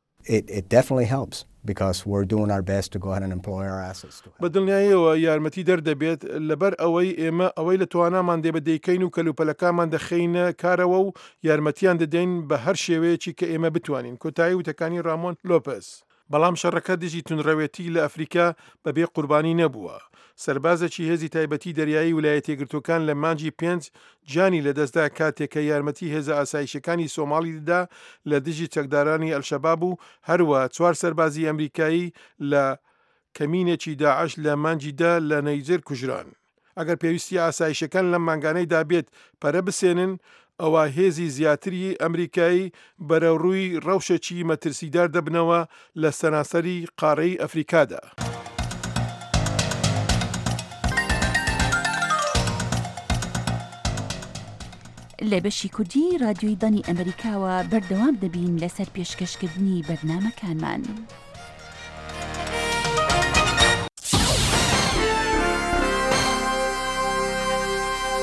It definitely helps because we're doing our best to go ahead and employ our assets. بەدڵنیاییەوە یارمەتی دەردەبێت لەبەر ئەوەی ئێمە ئەوەی لە توانامان دێ بەدەیکەین و کەلوپەلەکانمان دەخینە کارەوە و یارمەتیان دەدەین بە هەر شێوەیەکی کە ئێمە بتوانین. کۆتایی وتەکانی رامۆن لۆپێز. بەڵام شەڕەکە دژی تونڕەوێتی لە ئەفریکا بەبێ قوربانی نەبووە. سەربازێکی هێزی تایبەتی دەریایی ویلایەتە یەکگرتووەکان لە مانجی 5 جانی لەدەستدا کاتێک کە یارمەتی هێزە ئاسایشەکانی سۆمالی دەدا لە دژی چەکدارانی ئەلشەباب و هەروە 4 سەربازی ئەمریکایی لە کەمینێکی داعش لە مانجیدا لە نەیجر کوژران. ئەگەر پێویستی ئاسایشەکان لەم مانگانەیدا بێت پەرە بسێنن ئەوە هێزی زیاتری ئەمریکایی بەرەوڕووی ڕەوشێکی مەترسیدار دەبنەوە لە سەناسەری قاڕەی ئەفریکادا. لە بەشی کوردی رادیۆی دانی ئەمریکاوە بەردەوام دەبین لەسەر پێشکەشکردنی بەرنامەکانمان.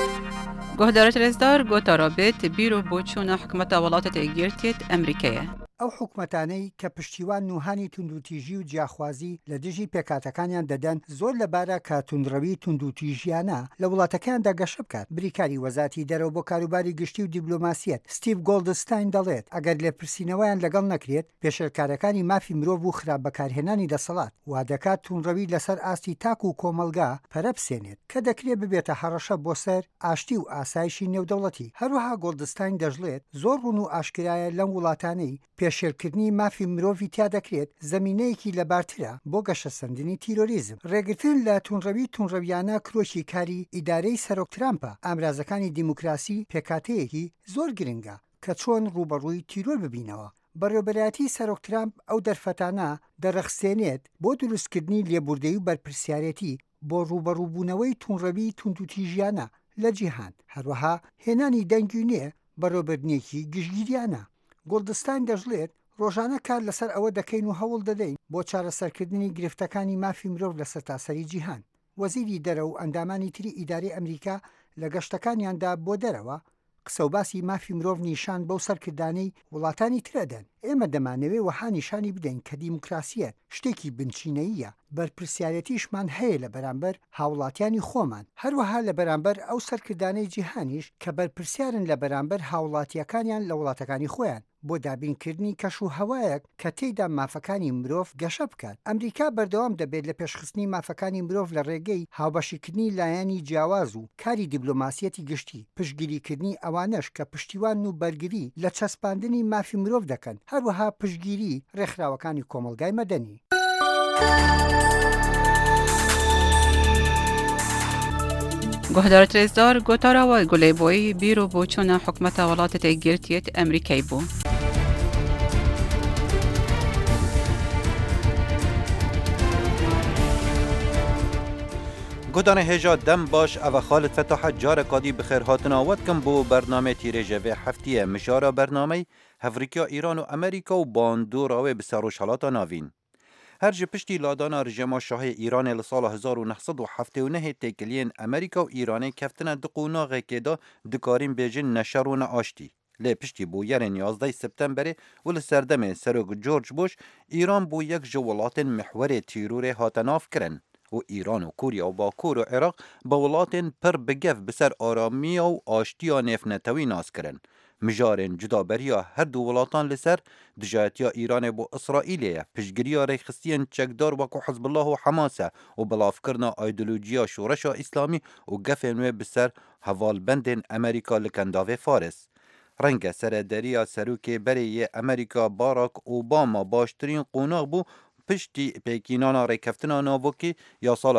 گۆهدارە تەلێزدار گۆتە ڕابێت بیرۆ بۆ چوونە حکومەتە وڵاتە تێگیرتێت ئەمریکەیە. ئەو حکومەتانەی کە پشتیوان نوهانی توندوتیژی و جیاخوازی لە دژی پێکاتەکانیان دەدەن زۆر لەبارە کاتونڕەوی توندوتیژیانە لە وڵاتەکاندا گەشە بکات. بریکاری وەزارەتی دەرەوە بۆ کاروباری گشتی و دیبلۆماسیەت ستیڤ گۆڵدستاین دەڵێت ئەگەر لێپرسینەوەیان لەگەڵ نەکرێت پێشێلکارەکانی مافی مرۆڤ و خراپ بەکارهێنانی دەسەڵات وا دەکات توندڕەوی لەسەر ئاستی تاک و کۆمەلگا پەرە بسێنێت کە دەکرێت ببێتە هەڕەشە بۆ سەر ئاشتی و ئاسایشی نێودەوڵەتی. هەروەها گۆڵدستاین دەژڵێت زۆر ڕوون و ئاشکرایە لەم وڵاتانەی پێشێلکردنی مافی مرۆڤی تیا دەکرێت زەمینەیەکی لەبارترە بۆ گەشە سەردنی تیرۆریزم. ڕێگرتن لە توندڕەویانە کرۆکی کاری ئیدارەی سەرۆک ترامپە. ئامرازەکانی دیموکراسی پێکاتەیەکی زۆر گرنگە کە چۆن ڕوبەڕووی تیرۆر ببینەوە. بەڕێوەبەرایەتی سەرۆک ترامپ ئەو دەرفەتانە دەرەخسێنێت بۆ دروستکردنی لێبوردەی و بەرپرسیارەتی بۆ ڕوبەڕووبوونەوەی توندڕەوی توندوتیژیانە لە جیهان. هەروەها هێنانی دەنگی نوێ بەڕێوەبەرنیەکی گشتگیریانە. گۆڵدستاین دەژڵێت ڕۆژانە کار لەسەر ئەوە دەکەین و هەوڵ دەدەین بۆ چارەسەرکردنی گرفتەکانی مافی مرۆڤ لە سەرتاسەری جیهان. وەزیری دەرە و ئەندامانی تری ئیدارەی ئەمریکا لە گەشتەکانیاندا بۆ دەرەوە قسە و باسی مافی مرۆڤ نیشان بەو سەرکردانەی وڵاتانی ترەدەن. ئێمە دەمانەوێ وەها نیشانی بدەین کە دیموکراسیە شتێکی بنچینەییە، بەرپرسیارەتیشمان هەیە لە بەرامبەر هاوڵاتیانی خۆمان، هەروەها لە بەرامبەر ئەو سەرکردانەی جیهانیش کە بەرپرسیارن لە بەرامبەر هاوڵاتیەکانیان لە وڵاتەکانی خۆیان بۆ دابینکردنی کەش و هەوایەک کە تێیدا مافەکانی مرۆڤ گەشە بکات. ئەمریکا بەردەوام دەبێت لە پێشخستنی مافەکانی مرۆڤ لە ڕێگەی هاوبەشیکردنی لایەنی جیاواز و کاری دیبلۆماسیەتی گشتی، پشتگیریکردنی ئەوانەش کە پشتیوان و بەرگری لە چەسپاندنی مافی مرۆڤ دەکەن، هەروەها پشتگیری ڕێکخراوەکانی کۆمەلگای مەدەنی. گۆهدارت رێزدار گۆتاراوە گولێبۆی بیرۆ بۆ چۆنە حکومەتە وڵاتە گرتیت ئەمریکای بوو. گودان هجا دم باش او خالد فتح جار کادی بخیر هاتنا ود کم بو برنامه تیرژه و هفتیه مشاره برنامه هفریکا ایران و امریکا و باندو راوی بسروش حالات ناوین. هرج پشتی لادانا رژیم شاه ایران لسال 1979 تکلین امریکا و ایران کفتن دقوناغ کدا دکارین بیجن نشر و ناشتی. لی پشتی بو یارن 11 سپتامبر و لسردم سروک جورج بوش ایران بو یک جولات محور تیرور هاتناف کرن. و ایران و کوریا و باکور و عراق با ولاتن پر بگف بسر آرامی و آشتیا نفنتوی ناس کرن. مجارن جدابریا هر دو ولاتان لسر دجایتیا ایران با اسرائیلیه پشگریا ریخستین چکدار وکو حزب الله و حماسه و بلاف کرنا ایدولوژیا شورش اسلامی و گفنوی بسر حوال بندن امریکا لکنداو فارس. رنگ سردریا سروک بری امریکا باراک اوباما باشترین قوناغ بو پشتی پیکینانا ریکفتنا ناوکی یا سال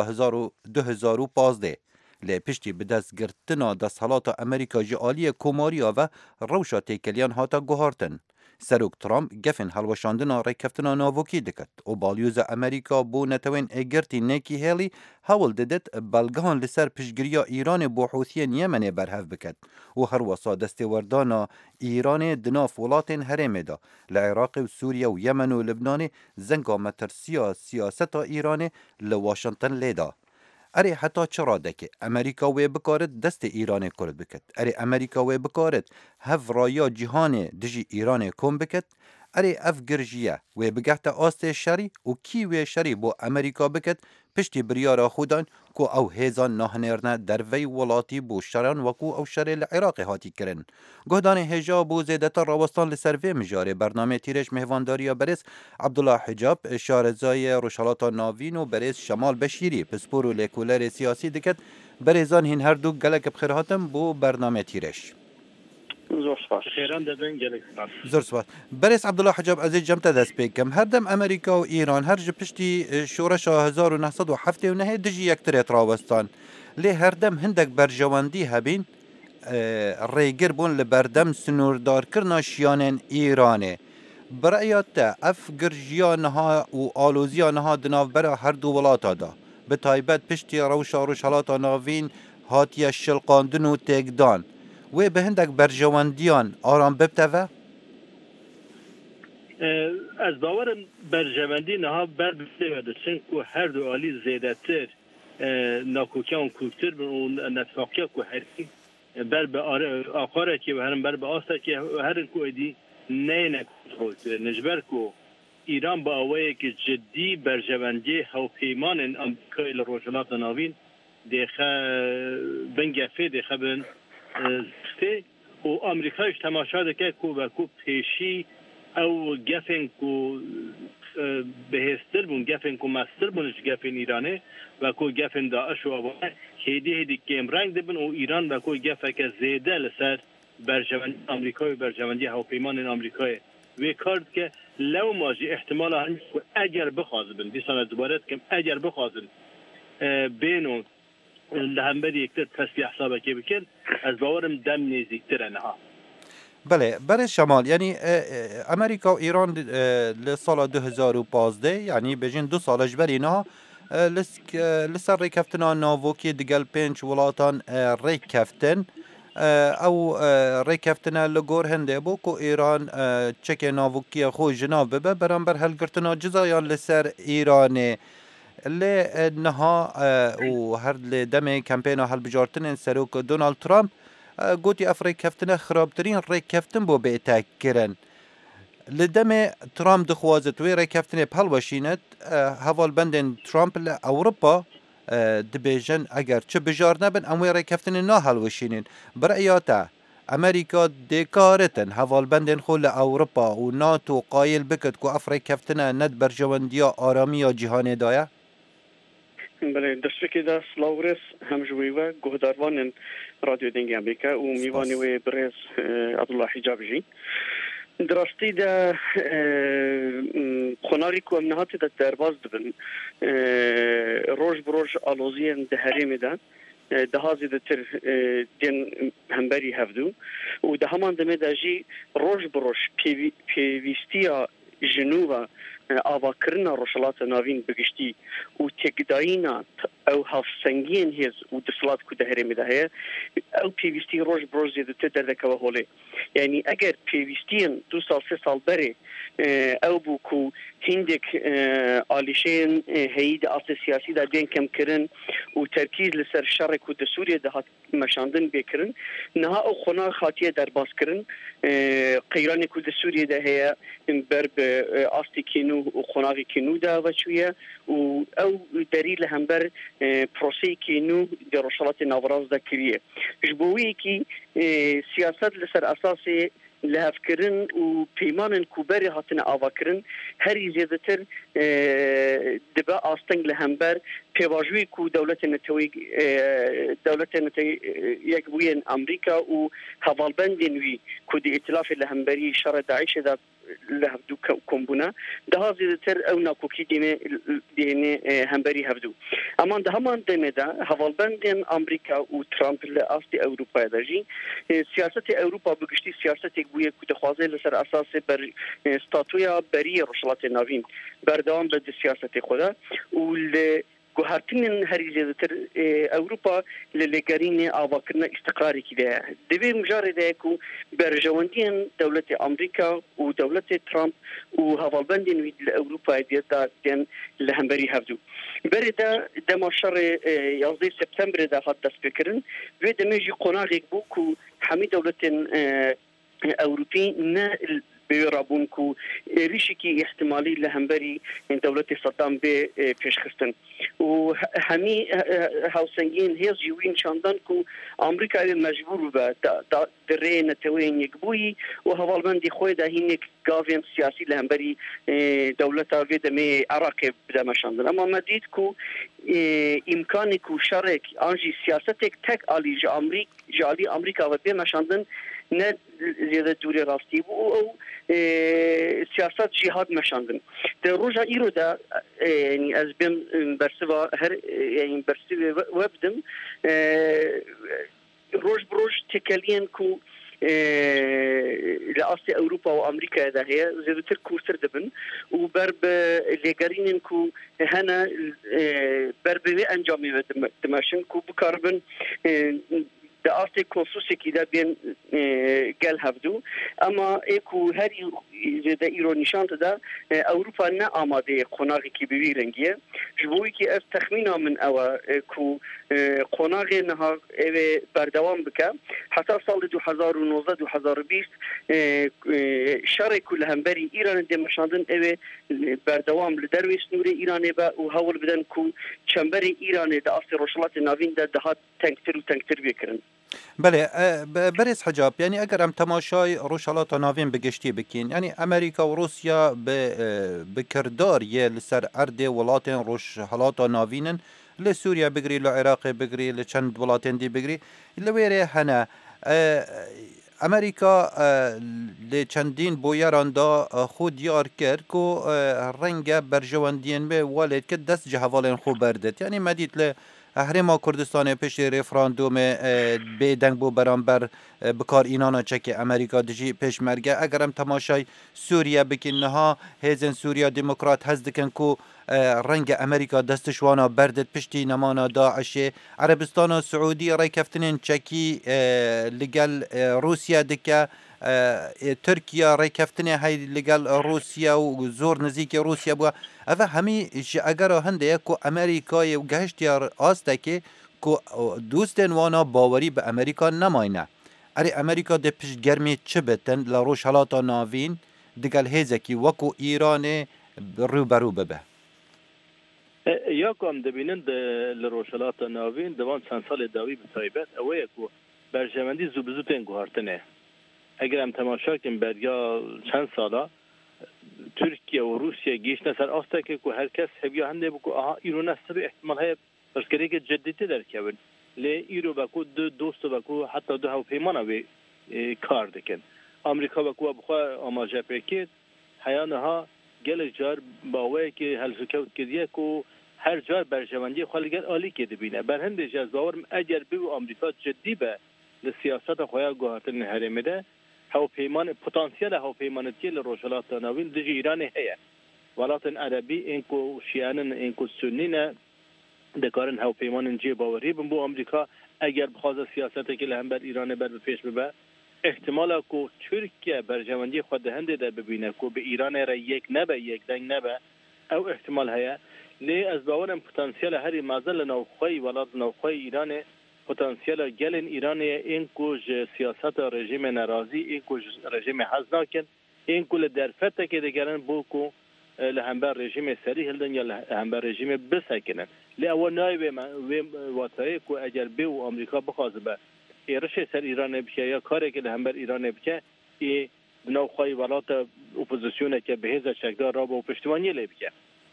2015 لی پشتی به دست گرتنا دستحالات امریکا جعالی کوماریا و روشا تیکلیان هاتا گوهارتن. سروک ترامپ گفن حلوشاندنا ریکفتنا ناوکی دکت و بالیوز امریکا بو نتوین اگرتی نیکی هیلی حول ددت بلگان لسر پشگریا ایران بو حوثیان یمن برهف بکد و هر وصا دست وردانا ایران دناف ولاتن هرمه دا لعراق و سوریا و یمن و لبنان زنگا مترسیا سیاستا ایران لواشنطن لیدا. اری حتی چرا دکه امریکا وی بکارد دست ایران کرد بکد. اری امریکا وی بکارد هف رایا جهان دجی ایران کن بکد. اری اف گرجیه وی بگهت آست شری و کی وی شری با امریکا بکد پشتی بریار خودان کو او هیزان نهنرنه در وی ولاتی بو شران وکو او شر العراق هاتی کرن. گهدان هجا بو زیدتا راوستان لسروی مجاره برنامه تیرش مهوانداری برس عبدالله حجاب شارزای روشالات ناوین و برس شمال بشیری پسپور و لیکولر سیاسی دکت برزان هین هر دو گلک بخیرهاتم بو برنامه تیرش. زور سپاس. خیران دادن گلک سپاس. زور سپاس. برس عبدالله حجاب عزیز جمت دست بکم هر دم امریکا و ایران هر پشتی شورش 1979 دجی یکتر راوستان لی هر دم هندک برجواندی هبین ریگر بون لبردم سنوردار کرنا شیانن ایرانه برایات اف گرجیانها و آلوزیانها دناو برا هر دو ولاتا دا به تایبت پشتی روشالات ناوین هاتی شلقاندن و تگدان و به هندک برجواندیان آرام ببتوه؟ از باورم برجواندی نها بر بسیده چون که هر دو آلی زیده تر ناکوکیان کوکتر و نتفاقیه که هر بر به آخاره که و هرم بر به آسته که هرن که ایدی نه نجبرکو ایران با اوی که جدی برجوندی هاوپیمان امریکای لروجلات ناوین دیخه بنگفه دیخه بن زفته و امریکایش تماشا دکه کو و کو پیشی او گفن کو بهستر بون گفن کو مستر بونش گفن ایرانه و کو گفن داعش و آبانه هیدی کم رنگ دبن و ایران و کو گفه که زیده لسر برجوندی امریکای و برجوندی هاوپیمان امریکای وی کارد که لو ماجی احتمال هنج اگر بخوازبن دیسان دوبارت کم اگر بخوازن بینو لهمبری اکتر تصفیه حسابه که بکن از باورم دم نیزیکتر نها بله برای شمال یعنی امریکا و ایران لسال 2015 یعنی بجین 2 سالش بر اینا لسر ریکفتنا ناووکی دگل 5 ولاتان ریکفتن او ریکفتنا لگور هنده بو که ایران چک ناووکی خو جناب ببه برانبر هلگرتنا جزایان لسر ایرانه لی نها و هر دم کمپینا هل بجارتن سروک دونالد ترامپ گوتی اف ریکفتنا خرابترین ریکفتن بو بیتک کرن لدم ترامپ دخوازت وی ریکفتنا پل باشیند هوال بندن ترامپ لأوروپا دبیجن اگر چه بجار نبن اموی ریکفتنا نا هل وشینین برایاتا امریکا دیکارتن هوال بندن خول اوروپا و ناتو قایل بکد که اف ریکفتنا ند برجواندیا آرامیا جهانی دایا؟ بله دستکی دا سلاورس همجوی و گهداروان رادیو دنگ امریکا و میوانی و برز عبدالله حجابجی دراستی دا خوناری که امنهاتی دا درباز دبن روش بروش آلوزین ده هرمی دا دهازی ده تر دین همبری هفدو و ده همان دمه دا جی روش بروش پیویستیا جنوبا آواکرنا روشلات ناوین بگشتی و تکدایینا او هفسنگین هیز و دسلات که ده هرمی ده هیا او پیویستی روش بروش زیده تر دکه و هوله یعنی اگر پیویستین 2 سال 3 سال بره او بو کو هندك آلیشین هید اصل سیاسی دا بین کم کرن و ترکیز لسر شرک و د سوریه ده مشاندن بکرن نها او خنا خاطیه در باز کرن قیران کو د سوریه ده هيا بر اصل کینو و خناغي کینو دا وچویه و او دلیل هم بر پروسی کینو د روشلات ناوراز دا کریه جبوی کی سیاست لسر اساسی لهفكرن و پیمان کوبری هاتن آواکرن هری زیادتر دبا آستنگ لهمبر پیواجوی کو دولت نتوی یک بوین امریکا و حوالبندین وی کو دی ائتلاف لهمبری شر داعش دا لهفدو کمبونا ده زیادتر او ناکوکی دینه همبری هفدو اما ده همان دمه دا حوالبندین امریکا و ترامپ لأستی اوروپا داجی سیاست اوروپا بگشتی سیاست بویه که دخوازه لسر اساس بر ستاتویا بری روشلات ناوین بردوام بد سیاست خدا و گوهرتنین هری زیادتر اوروپا للگرین آواکرنا استقراری کده دوی مجارده که برجواندین دولت امریکا و دولت ترامپ و حوالبندین وید اوروپا دین لهمبری هفدو بری دا ماشر 11 سپتامبر دا حد دست بکرن و دمیجی قناغی بو که همی دولت اوروپی نه بيرابون كو ريشكي احتمالي لهمبري دولة صدام بيشخصن وهمي هاوسنجين هيز يوين شاندان كو امريكا مجبور با دري نتوين يقبوي وهوالمندي خوي دا هينك غافين سياسي لهمبري دولة فيدمي عراق بدا مشاندن اما مديد كو امكاني كو شارك انجي سياستك تك علي جالي امريكا وبي مشاندن نه زیاده دوری راستی و سیاست جهاد مشاندن در روزا ایرو دا یعنی از بیم برسوا هر یعنی برسوا وبدم روز بروز تکلین کو لأصل أوروبا وأمريكا ده هي زيادة كورتر دبن وبرب لجارين كو هنا برب أنجامي دمشن كو بكاربن ده أصل كونسوسي كده بين قال هفدو أما إيكو هاري زده ایران نشان داده اروپا نه آماده قناقی که بوی رنگیه جبوی که از تخمین من او کو قناقی نها بردوام بکه حتی سال 2019-2020 شر کل همبری ایران دمشاندن او بردوام لدرویس نور ایران با و هول بدن کو چنبری ایران ده اصل روشلات ناوین ده دهات تنگتر بکرن. بله برز حجاب یعنی اگر هم تماشای روشالات ناوین بگشتی بکین یعنی امریکا و روسیا بکردار یه لسر ارد ولاتن روشالات ناوینن لسوریا بگری لعراق بگری لچند ولاتن دی بگری لویره هنه امریکا لچندین بویران دا خود یار کرد که رنگ برجواندین به والد که دست جهوالین خوب بردد یعنی مدید ل هرما کردستان پیش رفراندوم بیدنگ بو برانبر بکار اینانا چک امریکا دجی پیش مرگه اگرم تماشای سوریا بکن نها هیزن سوریا دموکرات هز دکن کو رنگ امریکا دستشوانا بردت پشتی نمانا داعش عربستان و سعودی رای کفتنین چکی لگل روسیا دکه ترکیا رای کفتنه های لگل روسیا و زور نزدیک روسیا بوا اوه همی اگر هنده کو امریکای و گهشتیار آسته که دوستن وانا باوری به امریکا نماینه اری امریکا ده پیش گرمی چه بتن لروش حالاتا ناوین دگل هیزکی وکو ایران رو برو ببه یا کام دبینن لروش حالاتا ناوین دوان چند سال داوی بتایبت اوه کو برجمندی زوبزوتن گوهارتنه اگر هم تماشا کنیم بریا چند سالا ترکیه و روسیه گیش نسر آسته که هر کس هبیا هنده بکو آها ایران است به احتمال های برشکری که جدیتی در کبن لی ایرو بکو دوست بکو حتی دو هاو پیمانه به کار دکن امریکا بکو بخواه آماجه پیکید حیانها گل جار باوه که هلسکوت کدیه که هر جار برجواندی خالگر عالی که دبینه بر هنده جز باورم اگر بیو امریکا جدی به لسیاست خواه گوهرتن هرمه ده هاو پیمان پتانسیل هاو پیمانتی لروشالات ناوین دجی ایران هیا ولاتن عربی اینکو شیانن اینکو سنین دکارن هاو پیمان جی باوری بو امریکا اگر بخواست سیاستی که لهم بر ایران بر پیش ببه احتمالا کو ترکیه برجواندی خود دهنده ده ببینه کو به ایران را یک نبه یک دنگ نبه او احتمال هیا لی از باورم پتانسیل هری مازل نوخوی ولات نوخوی ایران پتانسیل گلن ایرانی این کوج سیاست رژیم ناراضی این کوج رژیم حزناکن این کل درفته که دیگران بوکو لهمبر رژیم سری هلدن یا لهمبر رژیم بسکنن لی اول نایب واتایی کو اگر بیو امریکا بخواسته به ایرش سر ایران بشه یا کاری که لهمبر ایران بشه ای نوخوی ولات اپوزیسیونه که به هزار شکدار را با پشتیبانی لی بشه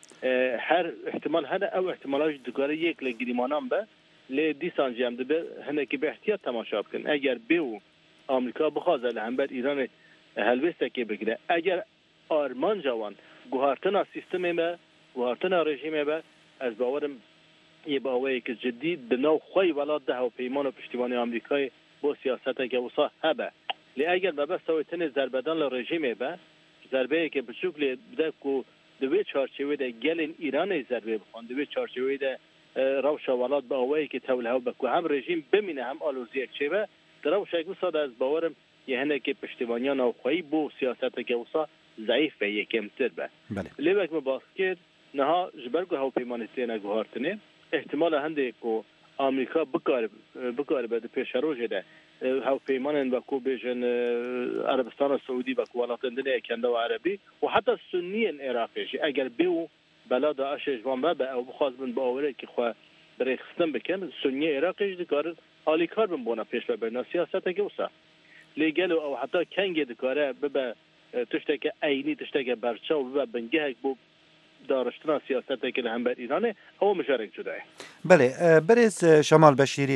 هر احتمال هر او احتمالاش دکاره یک لگریمانان به لی دیسان جمع ده هنه که به احتیاط تماشا بکن اگر بیو آمریکا بخوازه لهمبر ایران هلوسته که بگیره اگر آرمان جوان گوهارتنا سیستمه به گوهارتنا رژیمه به از باورم یه باوری که جدی دنو خوی ولاد ده و پیمان و پشتیبانی آمریکای با سیاسته که وصا هبه لی اگر ببه سویتن ضربدان لرژیمه به ضربه که بشکل بده که دوی چارچوه ده گلن ایران ضربه بخوان دوی چارچوه ده روش ولاد با اوایی که تولها بکو هم رژیم بمینه هم آلوزی یک چیبه در روش یک وصا از باورم یه هنه که پشتیبانیان اوخوایی بو سیاست که وصا ضعیف به یکم تر به لیبک مباس کرد نها جبرگو هاو پیمانستی نگوهارتنه احتمال هنده که آمریکا بکار به پیش روژه ده هاو پیمانن بکو بیشن عربستان و سعودی بکو ولاتن دنیا کنده و عربی و حتی سنین عراقیشی اگر بیو بلا داعش جوان به او بخواست من با اوره که خواه برای خستن بکن سنی عراقیش دکاره حالی کار بن بونا پیش ببرنا سیاسته که وصا لیگلو او حتی کنگ دکاره ببه تشتک اینی تشتک برچاو ببه بنگه بو دارشتنا سیاسته که لهم بر ایرانه او مشارک جدای بله برز شمال بشیری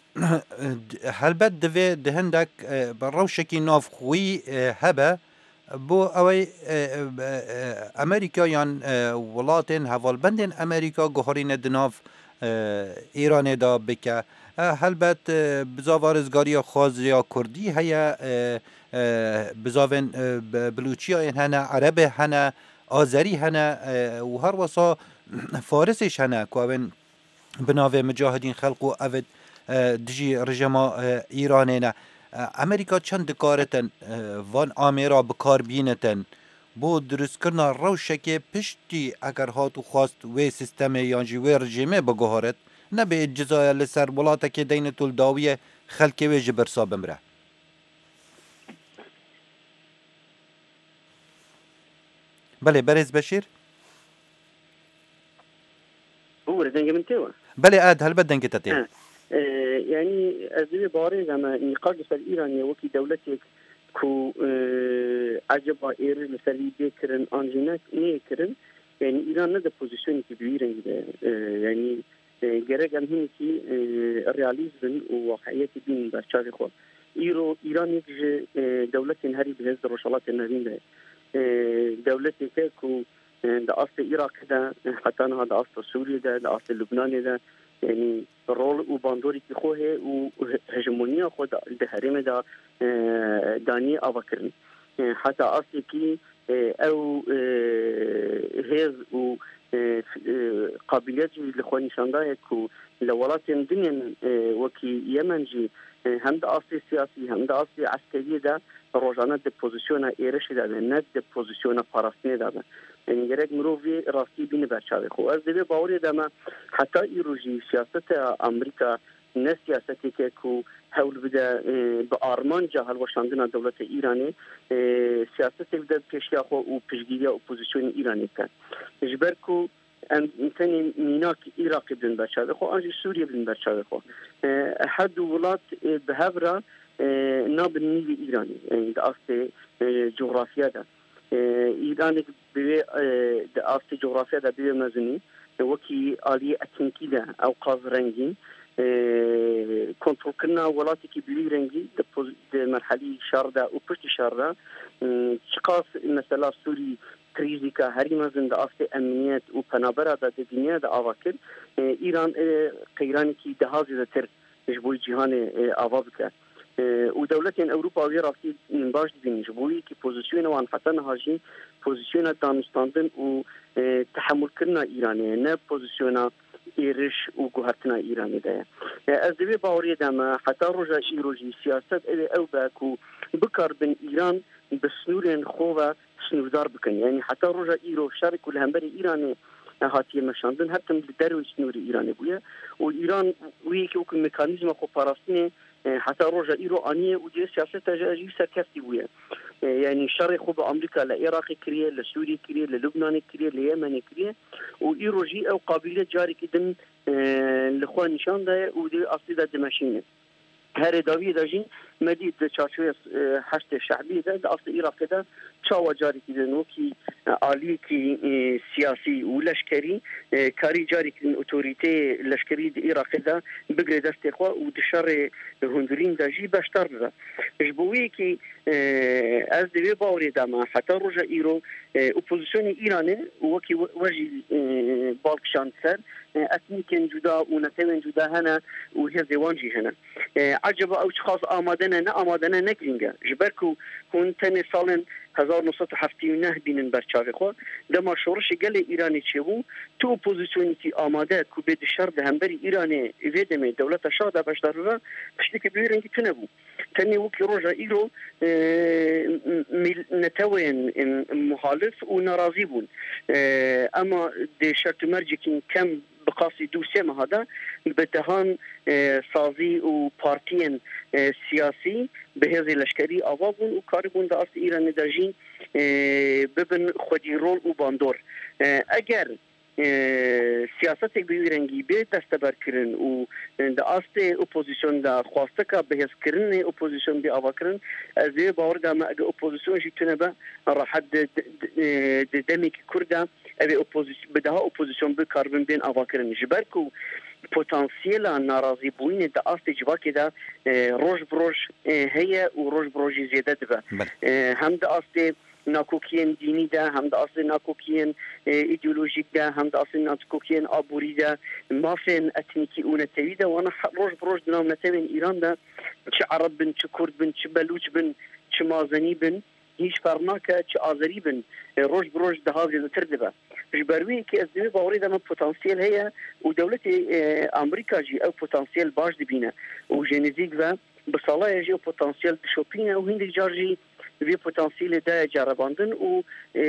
هلبت دوی دهندک روشکی ناف خوی هبه بو اوی امریکا یان ولاتن هوالبندن امریکا گوهرین دناف ایران دا بکه هلبت بزاوارزگاری خوازیا کردی هیا بزاون بلوچی هنه عرب هنه آذری هنه و هر وصا فارسش هنه که اوین بناوه مجاهدین خلق و اوید دجی رژما ایرانه نه امریکا چند کارتن وان آمیرا بکار بینتن بۆ دروستکردنا ڕەوشێکێ پشتی ئەگەر هات و خواست وێ سیستەمێ یانجی وێ ڕژێمێ بگۆهارێت نەبێت جزایە لەسەر وڵاتێکێ دەینە تولداویە خەلکێ وێ ji bersa bimre. بەڵێ بەرێز بەشیر دەنگە من تێوە بەڵێ ئاد هەلبەت دەنگتە تێ یعنی ئەس دەبێ باوەڕێ ئەمە نیقاش لەسەر ئیرانیە وەکی دەوڵەتێک کو عجبا ئێرە لەسەری بێکردن ئانژینەت نێکردن یعنی ئیران نەدە پۆزیسیۆنێکی بویرەنگی یعنی گەرەک ئەم هینێکی ڕیالیزم و واقعیەتی بین بەرچاوی خۆ ئیران یەک دەوڵەتێن هەری بەهێز ڕۆژهەڵاتێن نەریندا دەوڵەتێکە کو da aslı Irak'da hatta da aslı Suriye'de da aslı Lübnan'da yani rol u bandori ki xohe u hegemoniya xo da herime da dani avakirin hatta aslı ki ev hez u قابلیت لخوا نشاندایه که لولاتین دنیا وکی یمن جی هم دا اصلی سیاسی هم دا اصلی عسکری دا روزانه دا پوزیسیون ایرشی داده نه دا پوزیسیون پاراستنی داده یعنی گرک مروفی راستی بینه برچاوه خو از دوی باوری داما حتی ایروژی سیاست امریکا نه سیاستی که حول بده به آرمان جهل وشاندن دولت ایرانی سیاست بده پیشیا خو و پیشگیری اپوزیسیون ایرانی کن جبر کو انتنی میناک عراقی بدن برچاوه خو آنجی سوریه بدن برچاوه خو حد ولات به هفرا ناب نیوی ایرانی یعنی دا اصل جغرافیا دا ایرانی به دا اصل جغرافیا دا به مزنی وکی آلی اتنکی دا او قاز رنگین کنترل کردن ولاتی که بلی رنگی در مرحله شهر دا و پشت شهر دا چقاس مثلا سوری کریزی که هری مزن دا اصل امنیت و پنابرا دا دنیا دا آوا کرد ایران قیرانی که دهازی دا تر جبوی جهان آوا بکرد و دولتین اروپایی راستی باش دبینی جبوی که پوزیسیون وان حتی نهاجی پوزیسیون دانستاندن و تحمل کردن ایرانی نه پوزیسیون ایرش و گوهرتنا ایرانی ده از دوی باوری دم حتی روژی سیاست او باکو بکار بن ایران بسنورین خواه سنوردار بکن یعنی حتی روژا ایرو شارک و لهمبر ایرانی هاتیه مشاندن حتی دروی سنور ایرانی بویه و ایران وی که وکن مکانیزم خو پاراستنی حتی روژا ایرو آنیه و دیه سیاست جاجی سرکستی بویه یعنی شر خوب امریکا لعراق کریه لسوریه کریه للبنان کریه لیمن کریه و ایرو جی او قابلیت جاری کدن لخوا نشان ده و دی اصلی ده دمشینه هر داوی داجین مدید چارچوی هشت شعبی ده اصل عراق ده چاوا جاری کدن وکی عالی کی سیاسی و لشکری کاری جاری کدن اتوریته لشکری ده عراق ده بگره دست خوا و دشار هندرین داجی بشتر ده جبوی کی از دوی باوری دما حتی روژا ایرو اپوزیسیون ایرانه وکی وجی بالکشان سر اتنیکن جدا و نتوین جدا هنه و هزی وانجی هنه عجبا او خاص آمادنه نه آمادنه نگرینگه جبرکو هون تن سالن 1979 بینن برچاوی خو دما شورش گل ایرانی چه بو تو اپوزیسیونی کی آماده کو به دشار ده همبری ایرانی ویدمه دولت شاده بشدار را پشتی که بیرنگی تنبو تنی وکی روژا ایرو نتوین مخالف و ناراضی بون اما ده شرط مرجی که کم بقاسی دوسیه هذا بتهان سازی و پارتین سیاسی به هذه لشکری آوابون و کاربون دا اصل ایران داجین ببن خودی رول و باندور اگر سیاست بیرنگی به دستبر کردن و دا اصل اپوزیسیون دا خواسته که بهز کردن اپوزیسیون بی آوا کردن از باور دا ما اگه اپوزیسیون جیتونه با راحت دمی که کرده اوی اپوزیسیون بدها اپوزیسیون به کاربن بین آوا کردن جبر کو پتانسیل ناراضی بوین دا اصل جواکی دا روش بروش هي و روش بروشی زیاده دبا هم دا اصل ناکوکین دینی ده هم دا اصل ناکوکین ایدئولوژیک ده هم دا اصل ناکوکین آبوری ده مافین اتنیکی و نتوی ده وانا روش بروش دنام نتوین ایران ده چه عرب بن چه کرد بن چه بلوچ بن چه مازنی بن هیچ فرناکه چه آذری بن روش بروش ده ها زیادتر دبا جبروی که از دوی باوری ده من پتانسیل هیا و دولت امریکا جی او پتانسیل باش دبینه و جنزیک و بصالای جی او پتانسیل شوپینه و هندی جارجی وی پتانسیل ده جرباندن و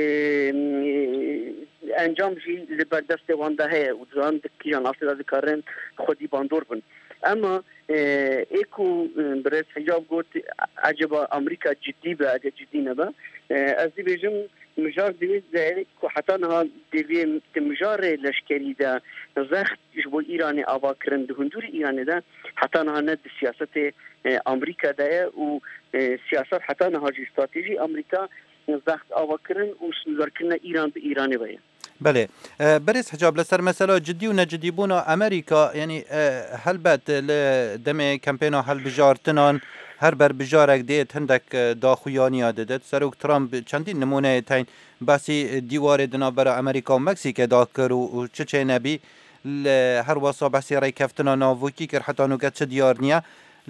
انجام جی لبردست وانده هست و دران دکیان آفتا دکارن خودی باندور بن. اما ایکو برای حجاب گوت عجبا امریکا جدی به اگه جدی نبا از دی بیجم مجار دوید ده که حتی نها دوی مجار لشکری ده زخت جبو ایران آوا کرن ده هندور ایران ده حتی نها ند سیاست امریکا ده و سیاست حتی نها جی استراتیجی امریکا زخت آوا کرن و سنزار کرن ایران به ایران باید. بله برس حجاب لسر مثلا جدی و نجدی بونا امریکا یعنی هل بد لدم کمپینا هل بجارتنان هر بر بجارک دیت هندک داخویانی دادت سروک ترامپ چندین نمونه تاین باسی دیوار دنابر امریکا و مکسیک داکر و چه نبی هر واسا باسی رای کفتنا ناوکی کر حتی نوگت چه دیار نیا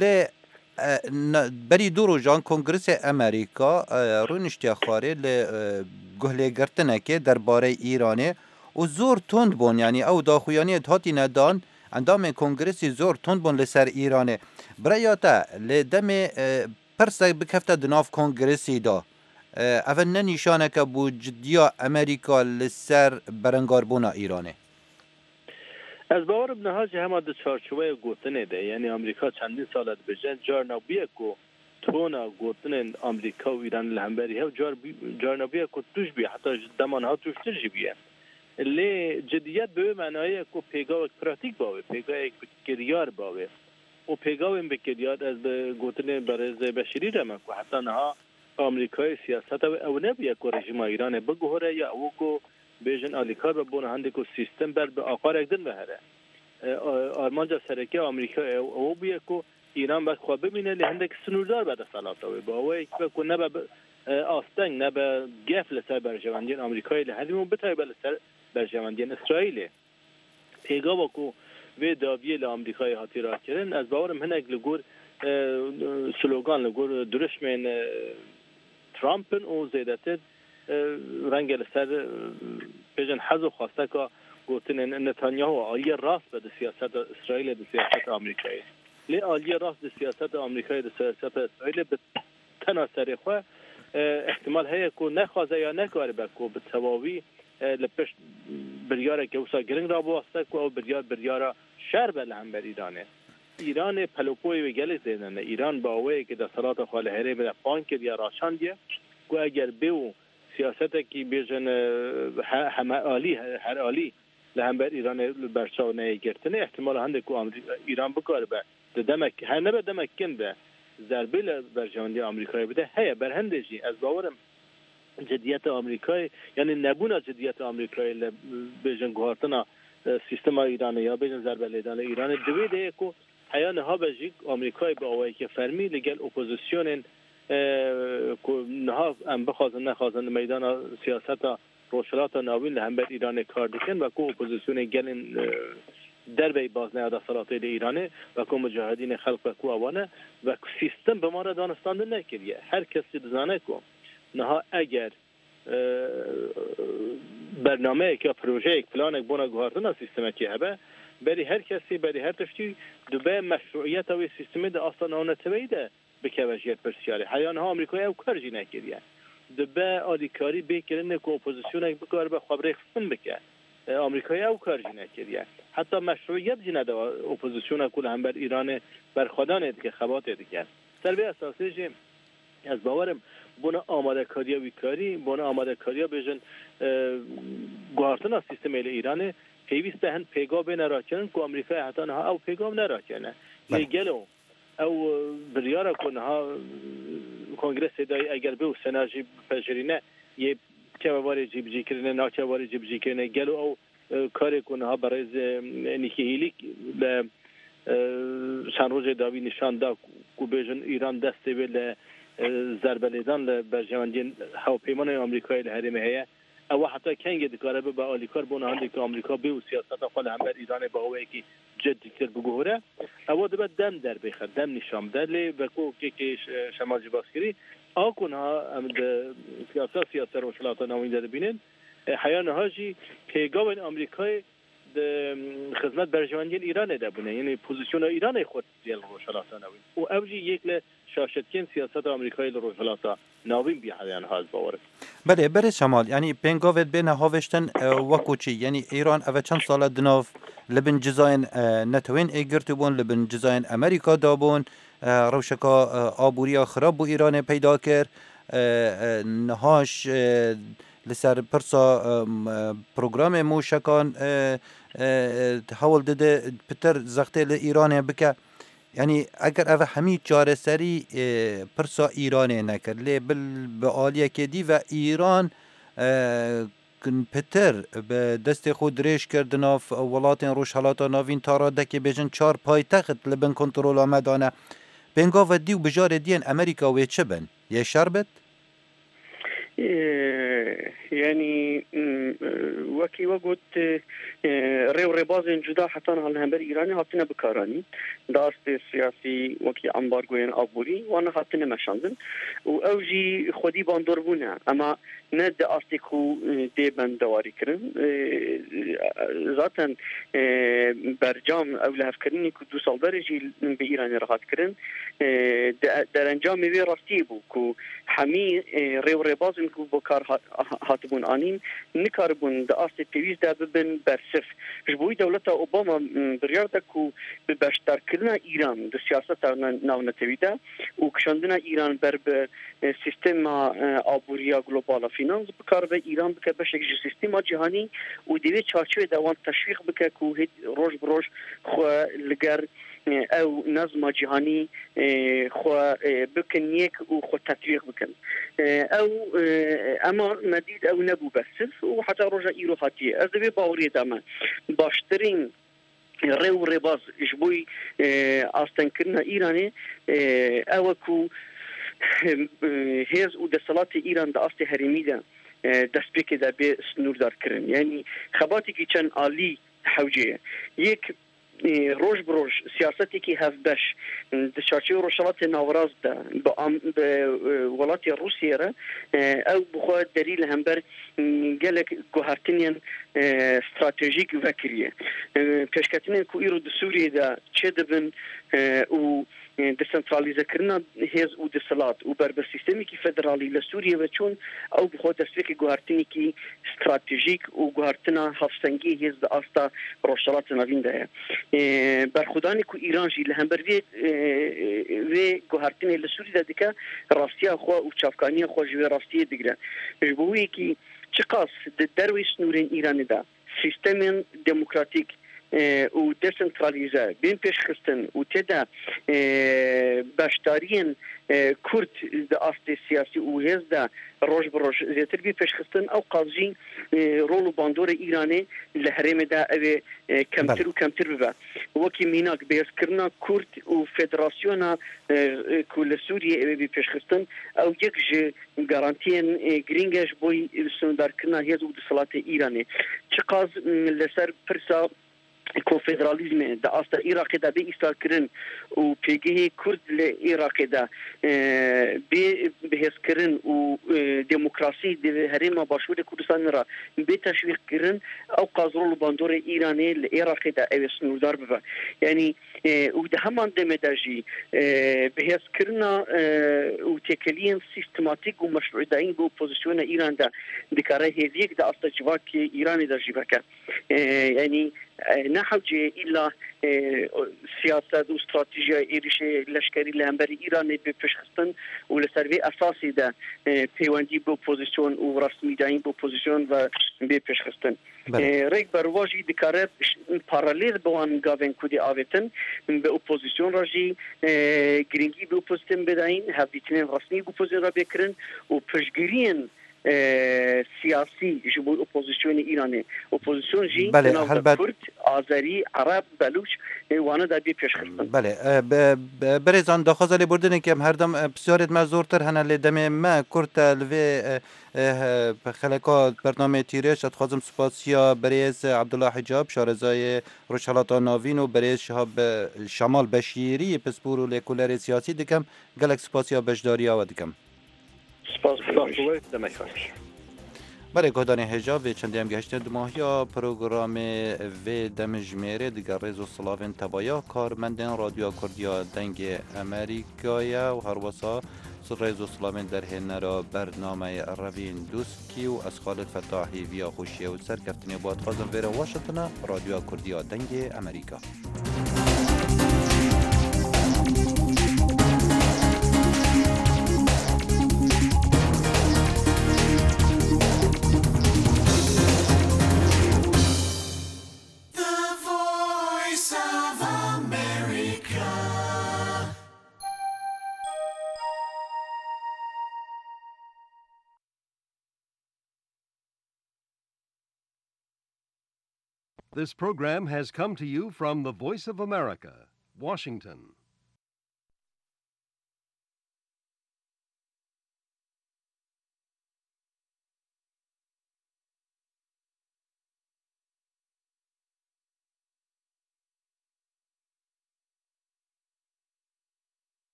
بری دو جان کنگرس امریکا رونشتی خواره گهله گرتنه که درباره ایرانه و زور تند بون یعنی او داخویانی هاتی ندان اندام کنگرسی زور تند بون لسر ایرانه برایاتا لدم پرسک بکفته دناف کنگرسی دا اول ننیشانه که بو جدیا امریکا لسر برنگار بونا ایرانه از باور بنهاج همه ده چارچوبه گوتنه ده یعنی امریکا چندین سالت بجن جار نبیه که تونا گوتنه امریکا و ایران لهمبری ها جار نبیه که توش بیه حتی دمان ها توش ترجی بیه لی جدیت به معنی که پیگاه یک پراتیک باوه پیگاه یک بکریار باوه و پیگاه این بکریار از گوتنه برز بشری رمه که حتی نها امریکای سیاست او نبیه که رژیم ایران بگوهره یا او که بیشن آلیکار ببونه هندی که سیستم بر به آقار اکدن بهره آرمانجا سرکی آمریکا او بیه که ایران باید خواه ببینه لی هندی که سنوردار بده سلاطاوی با اوه یک که نبه آستنگ نبه گف لسر برجواندین آمریکایی لی هندی مون بتای لسر برجواندین اسرائیلی پیگا با که وی داویه لی آمریکایی هاتی را کرن از باورم هنگ لگور سلوگان لگور درش من ترامپن و زیدتت رنگ لسر پیجن حزو خواسته که گوتن نتانیاهو آلیه راست به سیاست اسرائیل به سیاست آمریکایی لی آلیه راست به سیاست آمریکایی به سیاست اسرائیل به تناسر خواه احتمال هایی که نخوازه یا نکاره بکو به تواوی لپش بریاره که اوسا گرنگ را بواسته که او بریاره شر به لهم بر ایرانه ایران پلوپوی و گلی زیدنه ایران با اوه که در صلات خاله هره به پان کرد یا راشان دیه که اگر بیو سیاست کی بیژن همه عالی هر عالی لهم بر ایران برچاو نه گرتنه احتمال هنده کو ایران بکاره به دمک هر نه به دمک کنده ضربه برجواندی آمریکایی بده هي بر هندجی از باورم جدیت آمریکایی یعنی نبونا جدیت آمریکایی بیژن گوهرتنا سیستم ایران یا بیژن ضربه لیدان ایران دویده کو حیان ها بجی آمریکایی با اوایی که فرمی لگل اپوزیسیون که نها ام بخوازن نخوازن میدان سیاست روشلات ناوین لهم بر ایران کار دکن و که اپوزیسیون گلن دربی بازنه دا صلاته ایرانه و که مجاهدین خلق و که اوانه و سیستم به ما را دانستانده نکریه هر کسی دزانه که نها اگر برنامه که پروژه پلان بونا گوهردن سیستم که هبه بری هر کسی بری هر تشتی دوبه مشروعیت و سیستم ده اصلا آنه تبیده بکه وجهت برسیاره حیان ها امریکایی او کارجی نکریه دوبه آدیکاری بکرنه که اپوزیسیون بکار به خبره خصم بکه امریکایی او کارجی نکریه حتی مشروعیت جی نده اپوزیسیون کل هم بر ایران بر خودانه که خباته دیگر سربه اساسی جی از باورم بنا آماده کاری و کاری بنا آماده کاری بیژن گوهرتن سیستم ایران پیوست هن پیگاه بین راکنن که امریکا حتی نه او پیگاه نراکنه گلو او بریاره کنه ها کنگرس دای اگر به سناجی پجرینه یه چواری جیبجی کرنه نه چواری جیبجی کرنه گلو او کار کنه ها برای نیکیلی به چند روز داوی نشان داد که بیژن ایران دسته به ضربه لیدان برجواندین هواپیمان آمریکایی لحرمه هیه او حتی کنگ دکاره به آلیکار بونه هنده که آمریکا به و سیاست خال هم بر ایران با هوایی که جدی کر بگوهره او دو دم در بخیر دم نشام در لی بکو که شمال جباسکری آکن ها سیاست روشلات نوین در بینن حیان ها جی پیگاه آمریکای خدمت برجواندی ایران ده بونه یعنی پوزیشن ایران خود دیل روشلاتا نوین و اوجی یک ل شاشتکین سیاست آمریکایی روشلاتا نوین بی حدیان هاز باورد بله بره شمال یعنی پنگاوت بین هاوشتن وکوچی یعنی ایران اوه چند سال دناف لبن جزاین نتوین ایگرتی بون لبن جزاین امریکا دابون روشکا آبوریا خراب بو ایران پیدا کرد نهاش لسر پرسا پروگرام موشکان حاول داده پتر زخته لإيران بکه یعنی اگر اوه همین چاره سری پرسا ایران نکرد لی به آلیه که دی و ایران پتر به دست خود ریش کردن اف ولات روشحالات ناوین تاراده که بیجن 4 پایتخت لبن کنترول آمدانه بینگا و دیو بجار دین امریکا و چه بن؟ یه شربت؟ يعني وكي وقت ريو ريبازين جدا حتى على هنبر إيراني هاتنا بكاراني داست السياسي وكي أمبارغوين أبوري وأنا هاتنا مشاندن وأوجي خدي باندور بونا أما ند أستيكو ديبن دواري كرن ذاتا برجام أو لهفكريني كدو سال درجي بإيراني راحت كرن در انجام بي راستيبو كو حمي ريو ريبازين كو بكار هاتبون آنين نكاربون دا أستي بيويز دا ببن برسف جبوي دولتا أوباما برياردا كو ببشتر كرنا إيران دا سياسة ناو نتويدا وكشاندنا إيران بر سيستم آبوريا globala فينانس بكار به إيران بك بشك سيستم جهاني وديوي چارچوه دوان تشويق بك كو روش بروش خو لگر او نظم جهاني خو بكن يك وخو تطبيق بكن او اما مديد او نبو بسف وحتى رجع ايرو خاتيه از بي باوري دما باشترين ريو ريباز جبوي استن كرنا ايراني اوكو هيز ودسلات ايران دا است هرمي دا دسبيك دا بي سنور دار كرن يعني خباتي كي كان علي حوجيه يك روش بروش سیاستی که هف بش دشارچه روشالات ناوراز ده به ولات روسیه را او بخواد دلیل هم بر گلک گوهرتنین استراتژیک وکریه پیشکتنین کو ایرو د سوریه ده چه دبن و دسنترالیزه کرنا هیز و دسلات و بر سیستمی که فدرالی لسوریه و چون او بخواد دستوی گوهرتنی که استراتژیک و گوهرتنا هفسنگی هیز ده آستا روشالات نوین ده برخودانی کو ایران جی لهم بر وی گوهرتنی لسوری ده دکا راستیه خو و چافکانی خو جوی راستیه دیگره بوی که چقاس دروی سنورین ایران ده سیستم دموکراتیک و دسنترالیزه بین پیش خستن و تدا باشتارین کرد د است سیاسی و هز دا روش بروش زیاتر بی پیش خستن او قاضی رول باندور ایرانی لحرم دا او کمتر و کمتر ببا وکی میناک بیس کرنا کرد و فدراسیونا کل سوریه او بی پیش خستن او یک ج گارانتین گرینگش بوی سندار کرنا هز و دسلات ایرانی چقاز لسر پرسا كونفدراليزم دا أصلا إيراق دا بإستار كرن و بيجيه كرد لإيراق دا بهز كرن و ديمقراطي دي هريما باشور كردستان را بتشويق كرن أو قازرول باندور إيراني لإيراق دا أو سنودار بفا يعني وده همان دمداجي بهز كرنا و تكلين سيستماتيك و مشروع داين بو بوزيشون إيران دا دكاره هذيك دا أصلا جواك إيراني دا جواكا يعني نحوجه إلا سياسة واستراتيجية إيرشة لشكري لهمبري إيران بفشخستن ولسروي أساسي ده بيواندي بوبوزيشن ورسمي داين بوبوزيشن و بفشخستن ريك برواجي دكارب paralel بوان گاون كودي آوتن بوبوزيشن راجي گرينجي بوبوزيشن بداين هفديتين رسمي بوبوزيشن را بكرن وبشگرين سياسي جبوا اوبوزيشن ايراني اوبوزيشن جي كرد آذري عرب بلوچ وانا دا بي پیش خستن بله برزان داخل بردن که هر دم بسیارت مزورتر هنه لدم ما کرد لوی خلقات برنامه تیرش اتخوازم سپاسیا بریز عبدالله حجاب شارزای روشحالات ناوین و بریز شهاب شمال بشیری پسپور و لیکولر سیاسی دکم گلک سپاسیا بجداری آوا دکم برای گهدانی هجا و چندی هم گشتن دماهیا پروگرام و دمجمیره دیگر ریز و سلاوین تبایا کارمندن رادیو کردیا دنگ امریکایا و هر وسا ریز و سلاوین در هنرا برنامه روین دوسکی و از خالد فتاحی ویا خوشیه و سرکفتنی باید خازم ویر واشنطن رادیو کردیا دنگ امریکا. This program has come to you from the Voice of America, Washington.